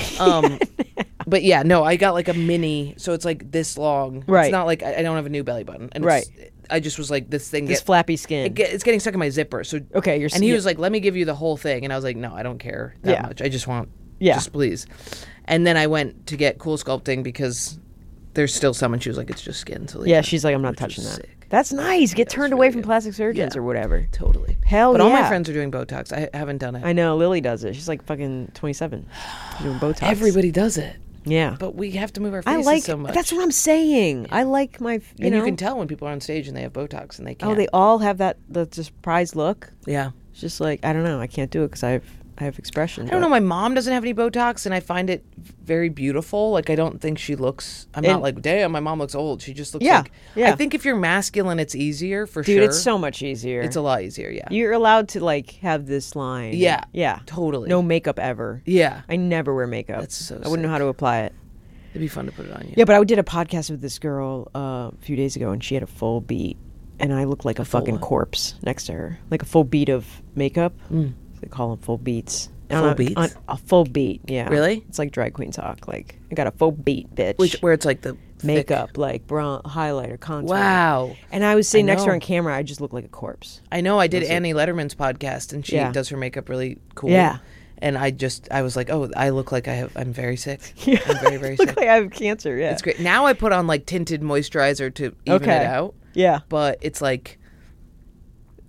But yeah, no, I got like a mini, so it's like this long. Right. It's not like I don't have a new belly button. And Right. I just was like, this thing This flappy skin. it's getting stuck in my zipper. So Okay, and he was like, let me give you the whole thing, and I was like, no, I don't care that Yeah. much. I just want, Yeah. just please. And then I went to get Cool Sculpting because there's still some, and she was like, it's just skin. So Yeah, she's like, I'm not which was touching that. sick. That's nice. Get it's turned really away from good. plastic surgeons Yeah. or whatever. Totally. Hell but all my yeah. friends are doing Botox. I haven't done it. I know Lily does it. She's like fucking 27, doing Botox. Everybody does it, yeah. but we have to move our I faces like. so much. That's what I'm saying. I like my. and you can tell when people are on stage and they have Botox and they can't. Oh, they all have the surprised look. Yeah. It's just like I don't know. I can't do it because I have expression. I don't know. My mom doesn't have any Botox, and I find it very beautiful. Like I don't think she looks. I'm not like, damn, my mom looks old. She just looks Yeah, like. yeah. I think if you're masculine, it's easier for Dude, sure. it's so much easier. It's a lot easier. Yeah. You're allowed to like have this line. Yeah. Yeah. Totally. No makeup ever. Yeah. I never wear makeup. That's so I wouldn't know sick. how to apply it. It'd be fun to put it on you. Yeah, but I did a podcast with this girl a few days ago, and she had a full beat, and I looked like a fucking what? corpse next to her, like a full beat of makeup. They call them full beats. Full beats? A full beat, yeah. Really? It's like drag queen talk. Like I got a full beat, bitch. Where it's like the makeup, thick- like brown highlighter, contour. Wow. And I was sitting next to her know. on camera. I just looked like a corpse. I know. I did Annie Letterman's podcast, and she Yeah. does her makeup really cool. Yeah. And I was like, oh, I look like I'm very sick. I'm very, very Look sick. like I have cancer. Yeah, It's great. Now I put on like tinted moisturizer to even Okay. it out. Yeah. But it's like,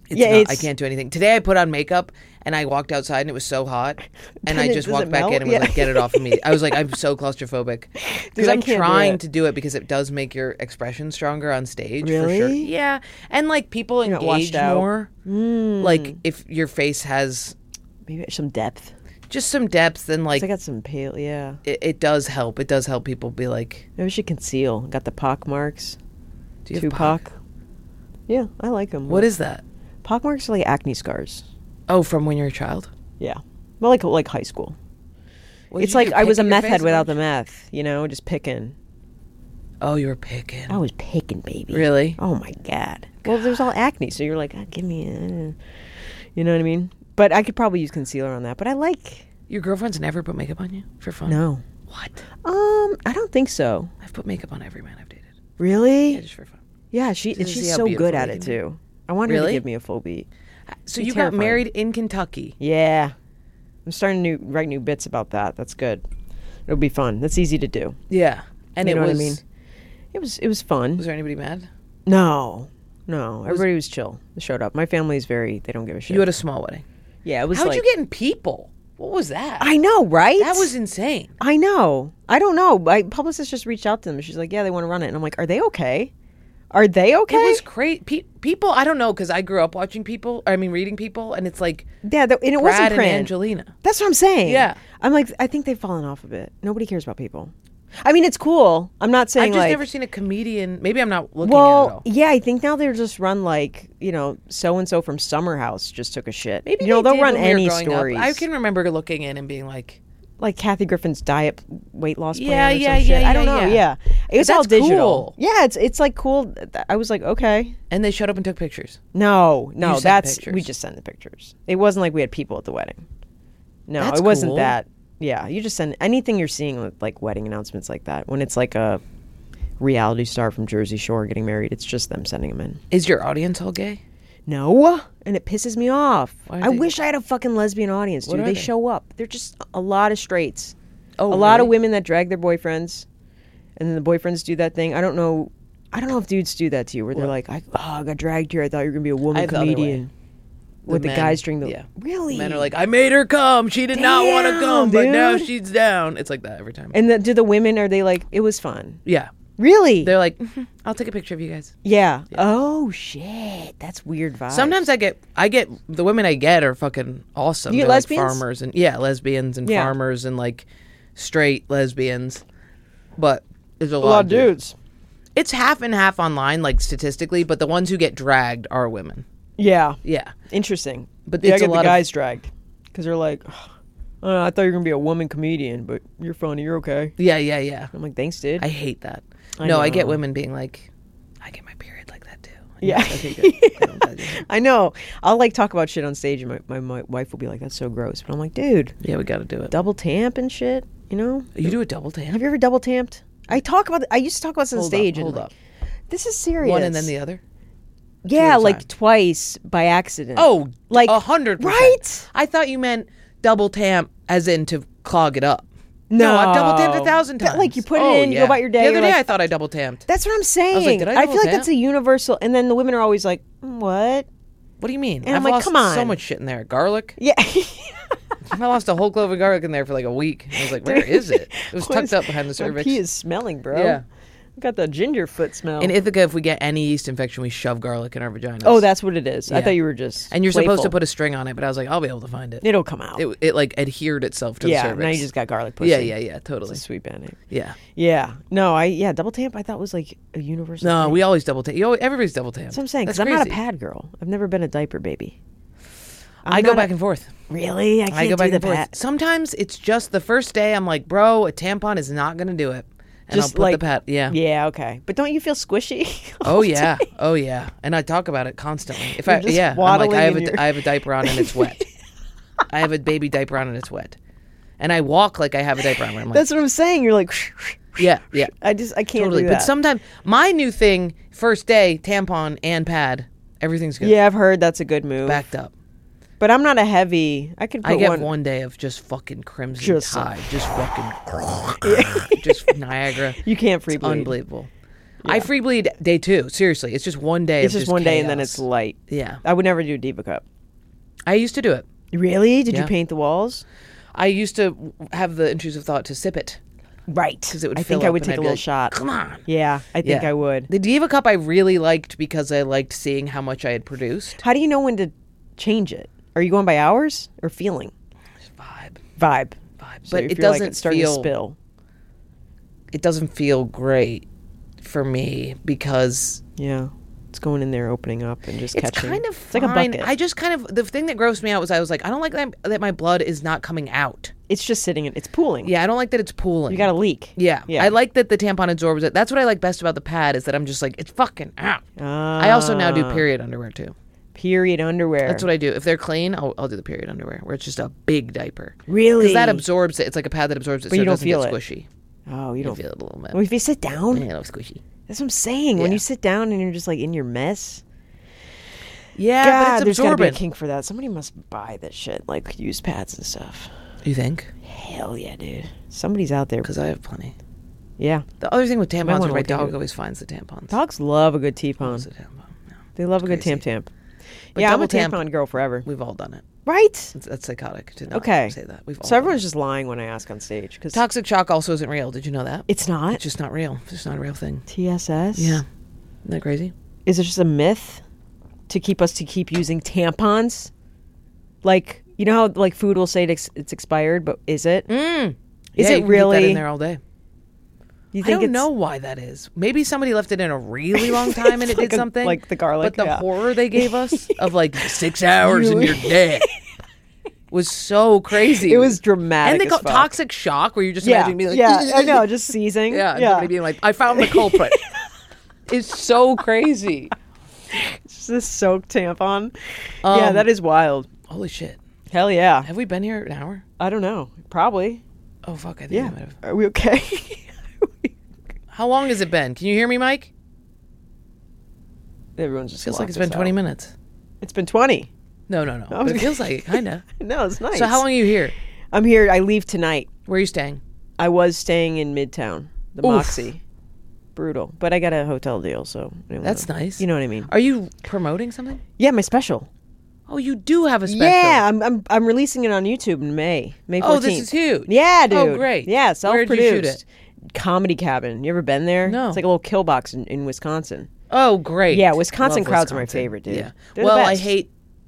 I can't do anything. Today I put on makeup and I walked outside and it was so hot, and I just walked back in and was like, "Get it off of me." I was like, "I'm so claustrophobic," because I'm trying to do it because it does make your expression stronger on stage. Really? For sure. Yeah, and like people engage more. Like if your face has maybe some depth, just some depth, and like I got some pale. Yeah, it does help. It does help people be like, maybe we should conceal. Got the pock marks. "Do you have Tupac? Yeah, I like them. What is that? Pock marks are like acne scars. Oh, from when you're a child? Yeah. Well, like high school. What did It's you like do, I was pick a in your meth face head a without bunch? the meth, just picking. Oh, you were picking. I was picking, baby. Really? Oh, my God. Well, there's all acne, so you're like, give me you know what I mean? But I could probably use concealer on that. But I like... Your girlfriend's never put makeup on you for fun? No. What? I don't think so. I've put makeup on every man I've dated. Really? Yeah, just for fun. Yeah, Just to she's see how so good beautiful at they it, can be. too. I want her to Really? give me a full beat. So Be you terrifying. got married in Kentucky. Yeah. I'm starting to write new bits about that. That's good. It'll be fun. That's easy to do. Yeah. And You it know was... what I mean? It was fun. Was there anybody mad? No. Everybody was chill. They showed up. My family's they don't give a shit. You had a small wedding. Yeah, it was How'd like... you get in people? What was that? I know, right? That was insane. I know. I don't know. My publicist just reached out to them. She's like, yeah, they want to run it. And I'm like, are they okay? Are they okay? It was crazy. People, I don't know, because I grew up watching people, reading people, and it's like Yeah, and it Brad wasn't and cringe. Angelina. That's what I'm saying. Yeah. I'm like, I think they've fallen off a bit. Nobody cares about people. I mean, it's cool. I'm not saying I've just like... never seen a comedian. Maybe I'm not looking at it all. Yeah, I think now they're just run like, so-and-so from Summer House just took a shit. Maybe they'll they did run when we were any growing up. stories. I can remember looking in and being like, Like Kathy Griffin's diet weight loss plan Yeah, or yeah, some shit. yeah, I don't yeah, know. yeah. Yeah. It was all that's digital. cool. Yeah, it's like cool. I was like, okay. and they showed up and took pictures. No, sent that's pictures. we just sent the pictures. It wasn't like we had people at the wedding. No, That's it wasn't cool. that. Yeah, you just send anything you're seeing with like wedding announcements like that. When it's like a reality star from Jersey Shore getting married, it's just them sending them in. Is your audience all gay? No, and it pisses me off. Why are I they- wish I had a fucking lesbian audience, dude. What are They they? show up. They're just a lot of straights. Oh, a lot of really? women that drag their boyfriends, and then the boyfriends do that thing. I don't know if dudes do that to you, where they're like, I got dragged here. I thought you were gonna be a I woman have the other way. comedian. With the men- guys during the yeah. really Men are like, I made her come. She did not want to Damn, come, but now dude. she's down. It's like that every time. And do the women, are they like, it was fun? Yeah. Really? They're like, I'll take a picture of you guys. Yeah. Oh shit, that's weird vibes. Sometimes I get the women I get are fucking awesome. You get They're lesbians? like farmers and lesbians and Yeah. farmers and like straight lesbians. But there's a lot of dudes. It's half and half online, like statistically, but the ones who get dragged are women. Yeah. Yeah. Interesting. But Yeah, I it's a get lot the of- guys dragged because they're like, I thought you were gonna be a woman comedian, but you're funny. You're okay. Yeah. I'm like, thanks, dude. I hate that. I No, I get know. women being like, I get my period like that too. Yeah. Okay, good. I don't judge you. I know. I'll like talk about shit on stage, and my wife will be like, "That's so gross," but I'm like, dude, Yeah, we got to do it. double tamp and shit. You know? You do a double Have tamp? you ever double tamped? I used to talk about this on Hold stage. up, and hold like, up. This is serious. One and then the other? Yeah, at a like time. twice by accident. Oh, like 100%. Right? I thought you meant double tamp as in to clog it up. No, I've double tamped 1,000 That, times. like, you put it in, you go about your day, The other you're day like- I thought I double tamped. That's what I'm saying. like, did I feel double like tamp? that's a universal. And then the women are always like, what? What do you mean? And I'm I've like, lost come on. so much shit in there. Garlic? Yeah. I lost a whole clove of garlic in there for like a week. I was like, where is it? It was What tucked is- up behind the My cervix. pee is smelling, bro. Yeah. Got the ginger foot smell. In Ithaca, if we get any yeast infection, we shove garlic in our vaginas. Oh, that's what it is. I Yeah. thought you were just. And you're supposed to playful. put a string on it, but I was like, I'll be able to find it. It'll come out. It like adhered itself to the yeah. cervix. Now you just got garlic pussy. Yeah, totally. It's a sweet banding. Yeah. Yeah. No, double tamp. I thought was like a universal. No, thing. we always double tamp. Everybody's double tamp. That's what I'm saying. Because I'm not a pad girl. I've never been a diaper baby. I go back and forth. Really? I can't I go do back the and forth. pad. Sometimes it's just the first day. I'm like, bro, a tampon is not going to do it. And Just I'll put like the pad. Yeah. Yeah. Okay. But don't you feel squishy? Oh yeah. Oh yeah. And I talk about it constantly. If You're I just I'm like waddling I have in your- I have a diaper on and it's wet. I have a baby diaper on and it's wet. And I walk like I have a diaper on. I'm like, That's what I'm saying. You're like. yeah. I can't Totally. do that. But sometimes my new thing, first day, tampon and pad, everything's good. Yeah, I've heard that's a good move. Backed up. But I'm not a heavy. I could put I get one. one day of just fucking crimson Just tide, just fucking, just Niagara. You can't free It's bleed. unbelievable. I free bleed day 2. Seriously, it's just one day. It's of just one day and then chaos. it's light. Yeah. I would never do a Diva Cup. I used to do it. Really? Did you Yeah. paint the walls? I used to have the intrusive thought to sip it. Right. Because it would I fill think I up would and take I'd a be little like, shot. Come on. Yeah, I think Yeah. I would. The Diva Cup I really liked because I liked seeing how much I had produced. How do you know when to change it? Are you going by hours or feeling? Vibe. Vibe. So But if it you're like, doesn't it's starting feel- to spill. It doesn't feel great for me because Yeah. It's going in there, opening up, and just it's catching. kind of It's fine. like a bucket. I just kind of, the thing that grossed me out was I was like, I don't like that my blood is not coming out. It's just sitting in. It's pooling. Yeah, I don't like that it's pooling. You got a leak. Yeah. Yeah. I like that the tampon absorbs it. That's what I like best about the pad is that I'm just like, it's fucking out. I also now do period underwear too. Period underwear. That's what I do. If they're clean, I'll do the period underwear where it's just a big diaper. Really? Because that absorbs it. It's like a pad that absorbs it But so you it don't doesn't feel get it. squishy. Oh, you I don't feel it a little bit. Well, if you sit down, Yeah, a little squishy. that's what I'm saying. When Yeah. you sit down and you're just like in your mess. Yeah, God, but there's it's gotta be a absorbent. kink for that. Somebody must buy that shit, like used pads and stuff. You think? Hell yeah, dude. Somebody's out there. Because I have plenty. Yeah. The other thing with tampons wanna is my look into dog it. always finds the tampons. Dogs love a good Loves T-pon. the tampon. Yeah. They love a good Crazy. tamp. But Yeah, I'm double a tamp- tampon girl forever. We've all done it. Right? That's psychotic to not Okay. say that. We've all So done everyone's it. just lying when I ask on stage. Cause Toxic shock also isn't real. Did you know that? it's not. It's just not real. It's just not a real thing. TSS? Yeah. Isn't that crazy? Is it just a myth to keep us to keep using tampons? Like, you know how like food will say it's expired, but is it? Is Yeah, it you can keep that really? in there all day? You I think don't it's know why that is. Maybe somebody left it in a really long time and it like did something. like the garlic, But the yeah. horror they gave us of like 6 hours and you're dead was so crazy. It was dramatic And they as call fuck. toxic shock where you're just Yeah, imagining me like, yeah, I know, just seizing. Yeah, and yeah. somebody being like, I found the culprit. It's so crazy. It's just this soaked tampon. Yeah, that is wild. Holy shit. Hell yeah. Have we been here an hour? I don't know. Probably. Oh, fuck. I think Yeah. we might have. Are we okay? How long has it been? Can you hear me, Mike? Everyone's just Feels like it's locked been us 20 out. minutes. It's been 20. No. But was it feels like it, kind of. No, it's nice. So how long are you here? I'm here. I leave tonight. Where are you staying? I was staying in Midtown, the Oof. Moxie. Brutal. But I got a hotel deal, so I didn't That's wanna- nice. You know what I mean? Are you promoting something? Yeah, my special. Oh, you do have a special. Yeah, I'm releasing it on YouTube in May 14th. Oh, this is huge. Yeah, dude. Oh, great. Yeah, Where self-produced. did you shoot it? Comedy Cabin. You ever been there? No. It's like a little kill box in Wisconsin. Oh, great. Yeah, Wisconsin Love crowds are my Wisconsin. favorite, dude. Yeah. They're the Well, I best. hate.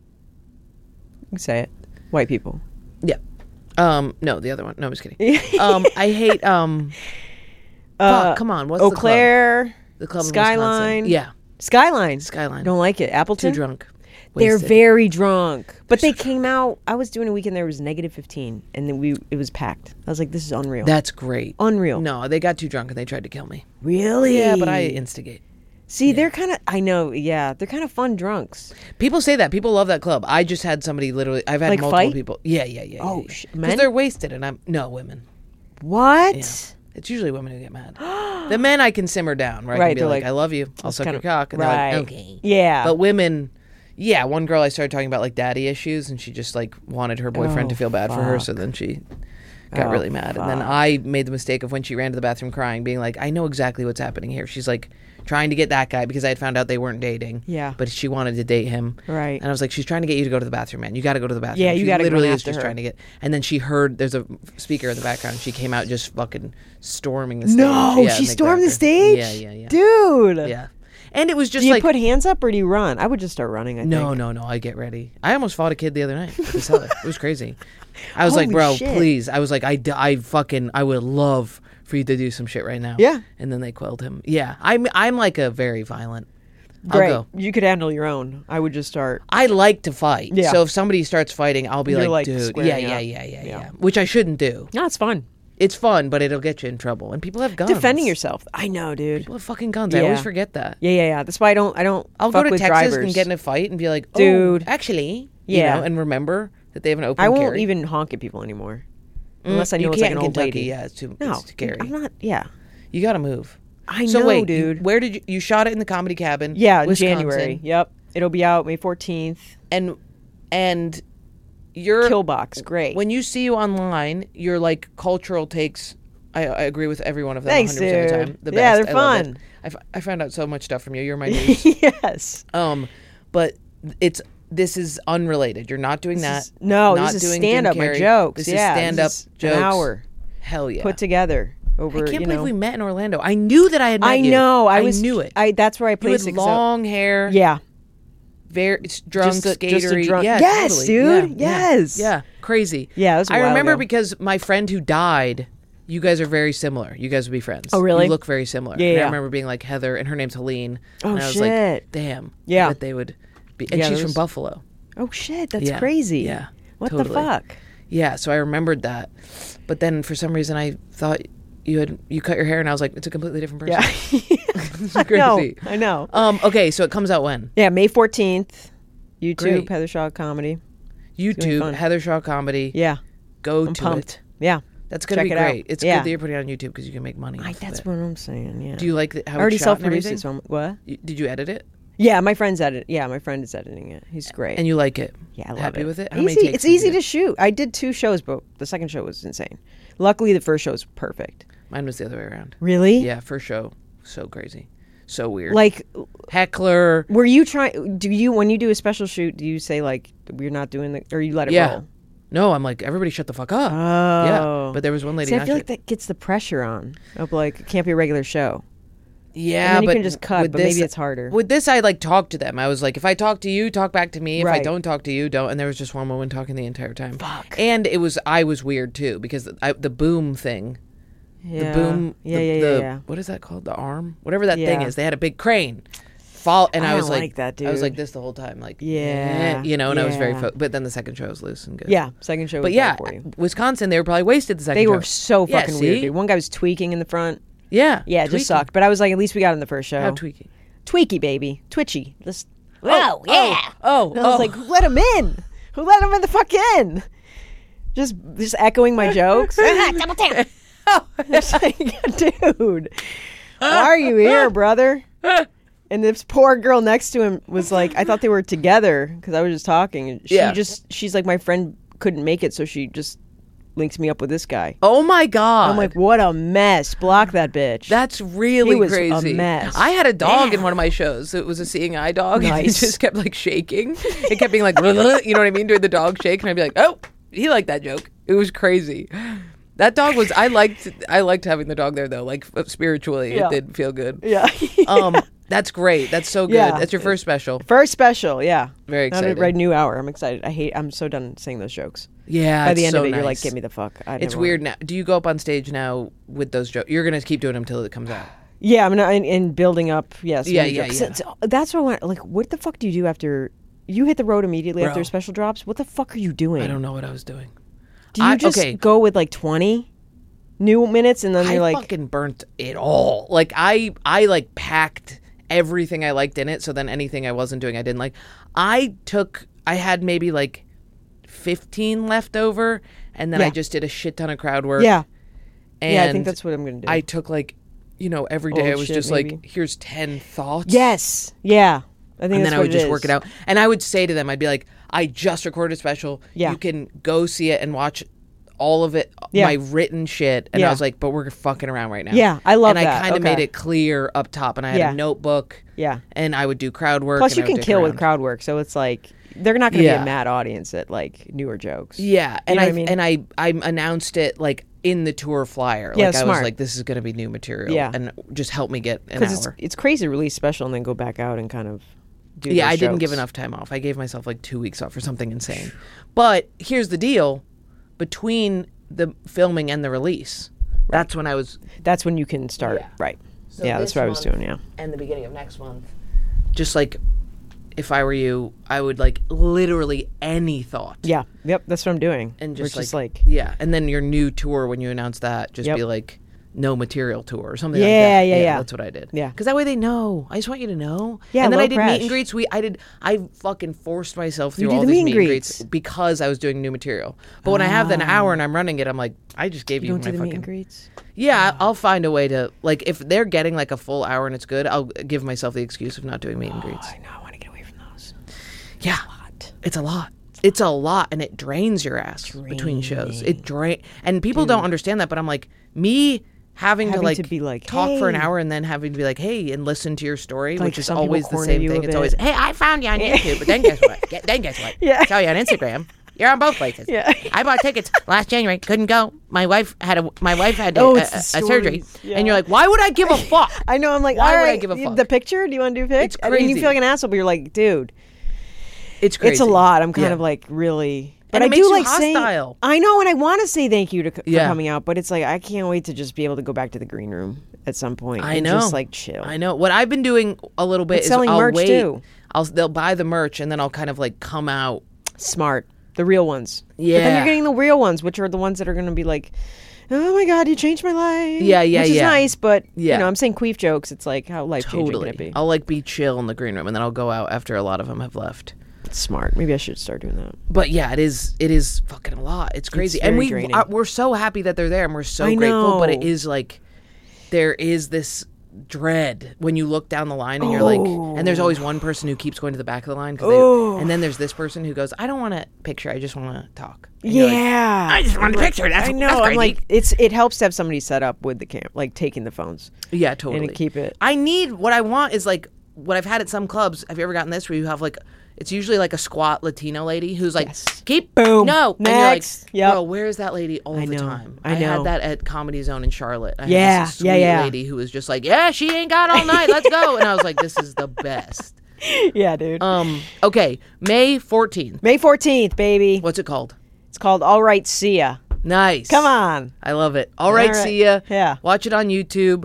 You can say it. White people. Yeah. No, the other one. No, I'm just kidding. I hate. Fuck, come on. What's Eau Claire, the club? In Skyline. Wisconsin. Yeah. Skyline. Skyline. Don't like it. Appleton. Too drunk. They're Wasted. very drunk. But they came out. I was doing a weekend there was -15 and then it was packed. I was like, this is unreal. That's great. Unreal. No, they got too drunk and they tried to kill me. Really? Yeah, but I instigate. See, they're kind of I know, yeah. They're kind of fun drunks. People say that. People love that club. I just had somebody literally. I've had Like multiple fight? people. Yeah. Oh, Because men? they're wasted, and I'm no women. What? Yeah. It's usually women who get mad. The men I can simmer down, right? I Right, can be they're like, like, I love you. I'll suck your kinda- cock. And right. they're like, okay. Yeah. But women, yeah, one girl I started talking about like daddy issues, and she just like wanted her boyfriend to Oh, feel bad for her, fuck. so then she got Oh, really mad. And then fuck. I made the mistake of when she ran to the bathroom crying, being like, I know exactly what's happening here. She's like trying to get that guy because I had found out they weren't dating. Yeah. But she wanted to date him. Right. And I was like, she's trying to get you to go to the bathroom, man. You got to go to the bathroom. Yeah, you She gotta go literally is after just her. trying to get. And then she heard there's a speaker in the background. She came out just fucking storming the stage. No, Yeah, she and they stormed grabbed the her. stage? Yeah. Dude. Yeah. And it was just Do you like put hands up or do you run? I would just start running, I think. no. I get ready. I almost fought a kid the other night. At the cellar. It was crazy. I was like, Holy bro, shit. please. I was like, I would love for you to do some shit right now. Yeah. And then they quelled him. Yeah. I'm like a very violent. Great. I'll go. You could handle your own. I would just start. I like to fight. Yeah. So if somebody starts fighting, I'll be You're, like, like, dude, squaring yeah. up. Yeah. Which I shouldn't do. No, it's fun. It's fun, but it'll get you in trouble. And people have guns. Defending yourself. I know, dude. People have fucking guns. I always forget that. Yeah. That's why I don't I'll fuck go to with Texas drivers. and get in a fight and be like, oh, Dude. actually, Yeah. you know, and remember that they have an open I won't carry. even honk at people anymore. Unless I know you it's can't like an in old Kentucky. lady. Yeah, it's too No, scary. I'm not. Yeah. You got to move. I So know, wait, dude. where did you shot it in the Comedy Cabin? Yeah, in Wisconsin, January. Yep. It'll be out May 14th. And you're Killbox. Great. when you see you online, your like cultural takes I agree with every one of them. Thanks, 100% of the dude. time. The Yeah, best. they're I love fun. it. I found out so much stuff from you. You're my news. Yes. But this is unrelated. You're not doing that. No, not this is doing Jim stand-up. My Carrey. jokes. This yeah, is stand-up this is jokes. An hour Hell yeah. put together over. I can't you believe know. we met in Orlando. I knew that I had met I you. know. I knew it. That's where I You placed had it. 'cause long hair. Yeah. Very drunk, Just a skatery. drunk- Yeah, Yes, totally. dude. Yeah, Yes. Yeah. Crazy. Yeah, it was a I while remember ago. because my friend who died, you guys are very similar. You guys would be friends. Oh, really? You look very similar. Yeah, And yeah. I remember being like Heather, and her name's Helene. Oh, and I was shit. like, damn. Yeah. That they would be. And Yeah, she's there from was- Buffalo. Oh shit, that's Yeah. crazy. Yeah. What totally. the fuck? Yeah. So I remembered that, but then for some reason I thought you cut your hair, and I was like, it's a completely different person. Yeah. It's crazy. I know. Okay, so it comes out when? Yeah, May 14th. YouTube, Great. Heather Shaw Comedy. YouTube, fun. Heather Shaw Comedy. Yeah. Go I'm to pumped. it. Yeah. That's gonna Check be it out. great. It's Yeah. good that you're putting it on YouTube because you can make money. off of That's it. what I'm saying. Yeah. Do you like how I already it's shot and self-produced everything? it. So what? Did you edit it? Yeah, my friend's my friend is editing it. He's great. And you like it? yeah, I love Happy it. with it? How Easy. many takes It's did you easy do? to shoot. I did 2 shows, but the second show was insane. Luckily, the first show was perfect. Mine was the other way around. Really? Yeah, first show, so crazy, so weird. Like, heckler. were you trying? Do you when you do a special shoot? Do you say like we're not doing the, or you let it Yeah. roll? No, I'm like, everybody shut the fuck up. Oh. Yeah, but there was one lady. See, I not feel shut- like that gets the pressure on of like it can't be a regular show. Yeah, And then you but can just cut, with but this, maybe it's harder. With this, I like talk to them. I was like, if I talk to you, talk back to me. If I Right. don't talk to you, don't. And there was just one woman talking the entire time. Fuck. And I was weird too because the boom thing. Yeah. The boom. Yeah, the, yeah, the- yeah. What is that called? The arm? Whatever that thing Yeah. is. They had a big crane. And I I was don't like that, I was dude. like this the whole time, like Yeah, you know, and I was very. yeah. But then the second show was loose and good. Yeah, second show. But was yeah, better for you. Wisconsin, they were probably wasted the second They show. were so Yeah, fucking weird, see? dude. One guy was tweaking in the front. Yeah, Yeah, it tweaking. just sucked. But I was like, at least we got in the first show. How tweaky? Tweaky, baby. Twitchy. Just, Oh, yeah. Oh, I was like, who let him in? Who let him in the fuck in? Just echoing my jokes. Double tap. It's like, dude, why are you here, brother? And this poor girl next to him was like, I thought they were together because I was just talking. And Yeah. she's like, my friend couldn't make it, so she just linked me up with this guy. oh my god! I'm like, what a mess. Block that bitch. That's really It was a crazy. mess. I had a dog in one of my shows. It was a seeing eye dog. And Nice. it just kept like shaking. It kept being like, you know what I mean, doing the dog shake, and I'd be like, oh, he liked that joke. It was crazy. That dog was. I liked having the dog there though. Like spiritually, Yeah. it did feel good. yeah. That's great. That's so good. Yeah. That's your first special. First special, yeah. Very Now to excited. write new hour. I'm excited. I'm so done saying those jokes. Yeah. By the it's end so of it, you're like, nice. get me the fuck. It's weird now. Do you go up on stage now with those jokes? You're gonna keep doing them until it comes out. Yeah, I'm not in building up. Yes. Yeah, new yeah, jokes. yeah. That's what I want. Like, what the fuck do you do after you hit the road immediately Bro. after special drops? What the fuck are you doing? I don't know what I was doing. Do you just okay. go with like 20 new minutes and then I you're like, fucking burnt it all. Like I like packed everything I liked in it. So then anything I wasn't doing, I didn't like. I had maybe like 15 left over, and then Yeah. I just did a shit ton of crowd work. yeah, and yeah. I think that's what I'm gonna do. I took like, every day Old I was shit, just maybe. like, here's 10 thoughts. yes, yeah. I think And that's then I what would just is. work it out. And I would say to them, I'd be like, I just recorded a special. Yeah. You can go see it and watch all of it, Yeah. my written shit. And Yeah. I was like, but we're fucking around right now. Yeah, I love and that. I kind of Okay. made it clear up top. And I had Yeah. a notebook. Yeah. And I would do crowd work. Plus, and you I can would dick kill with around. crowd work, so it's like they're not gonna be Yeah. a mad audience at like newer jokes. Yeah. And know I what I mean? and I announced it like in the tour flyer. Yeah, like I was smart. like, this is going to be new material. Yeah. And just help me get an Because hour. it's crazy to release special and then go back out and kind of do. Yeah, those I didn't give jokes. enough time off. I gave myself like 2 weeks off for something insane. But here's the deal: between the filming and the release, that's when I was. That's when you can start. Yeah. Right. So yeah, that's this what I was month doing. Yeah. And the beginning of next month, just like, if I were you, I would like literally any thought. Yeah. Yep. That's what I'm doing. And Where just it's like, yeah, and then your new tour when you announce that, just Yep. be like, no material tour or something like Yeah, that. yeah, yeah. That's what I did. Yeah. Because that way they know. I just want you to know. Yeah, and then low I did crash. meet and greets. I fucking forced myself You through did all the these meet and meet and greets. greets because I was doing new material. But when I have an hour and I'm running it, I'm like, I just gave you You my don't do the meet fucking. and greets. Yeah, I'll find a way to like if they're getting like a full hour and it's good, I'll give myself the excuse of not doing meet and greets. I know. I want to get away from those. Yeah, it's a lot. It's a lot, and it drains your ass between shows. It and people don't understand that. But I'm like, me having to like be like, talk for an "Hey." hour and then having to be like, hey, and listen to your story, Like, which is some people always the corner same you a thing. It's bit. always, hey, I found you on YouTube, but then guess what? Then guess what? Yeah. Saw you on Instagram. You're on both places. Yeah. I bought tickets last January. Couldn't go. My wife had Oh, a it's the surgery. stories. Yeah. And you're like, why would I give a fuck? I know. I'm like, Why all would I right, give a fuck? the picture? Do you want to do a pic? It's I mean, you crazy. feel like an asshole, but you're like, dude, It's crazy. it's a lot. I'm kind Yeah. of like really. But And it I makes do you like saying, hostile. I know, and I want to say thank you for Yeah. coming out, but it's like I can't wait to just be able to go back to the green room at some point. I and know. just like chill. I know. What I've been doing a little bit But is selling I'll merch, wait. too. They'll buy the merch and then I'll kind of like come out. Smart, the real ones. But then Yeah. you're getting the real ones, which are the ones that are going to be like, oh my god, you changed my life. Yeah, yeah, which is yeah. nice, but Yeah. you know, I'm saying queef jokes. It's like how life changing Totally. can it be? I'll like be chill in the green room and then I'll go out after a lot of them have left. It's smart. Maybe I should start doing that. But yeah, it is fucking a lot. It's crazy. And very draining. we're so happy that they're there and we're so I grateful, but know. it is like there is this dread when you look down the line and you're like, and there's always one person who keeps going to the back of the line and then there's this person who goes, I don't want a picture, I just want to talk. And you're like, Yeah, I just want a picture. That's I know. That's I'm crazy. like, it helps to have somebody set up with the camp, like taking the phones. Yeah, totally. And keep it. I need what I want is like what I've had at some clubs. Have you ever gotten this where you have like it's usually like a squat Latino lady who's like, Yes. keep Boom. no, Next. and you're like, Yep. bro, where's that lady all I the know. time? I know. had that at Comedy Zone in Charlotte. I Yeah, had this sweet yeah, yeah. lady who was just like, yeah, she ain't got all night. Let's go. And I was like, this is the best. Yeah, dude. Okay, May 14th. May 14th, baby. What's it called? It's called All Right, See Ya. Nice. Come on. I love it. All right, All right. see ya. Yeah. Watch it on YouTube.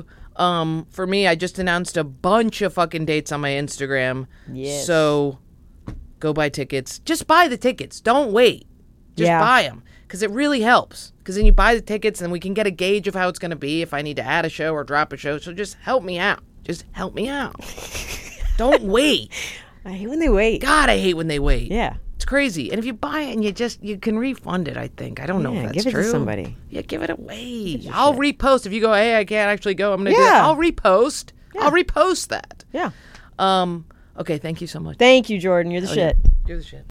For me, I just announced a bunch of fucking dates on my Instagram. Yes. So go buy tickets. Just buy the tickets. Don't wait. Just Yeah. buy them. Because it really helps. Because then you buy the tickets and we can get a gauge of how it's going to be if I need to add a show or drop a show. So just help me out. Just help me out. Don't wait. I hate when they wait. God, I hate when they wait. Yeah. It's crazy. And if you buy it and you can refund it, I think. I don't know if Yeah, that's give it to true. somebody. Yeah, give it away. I'll repost. If you go, hey, I can't actually go, I'm going to do Yeah. that. I'll repost. I'll repost that. Yeah. Okay, thank you so much. Thank you, Jordan. You're the shit. You're the shit.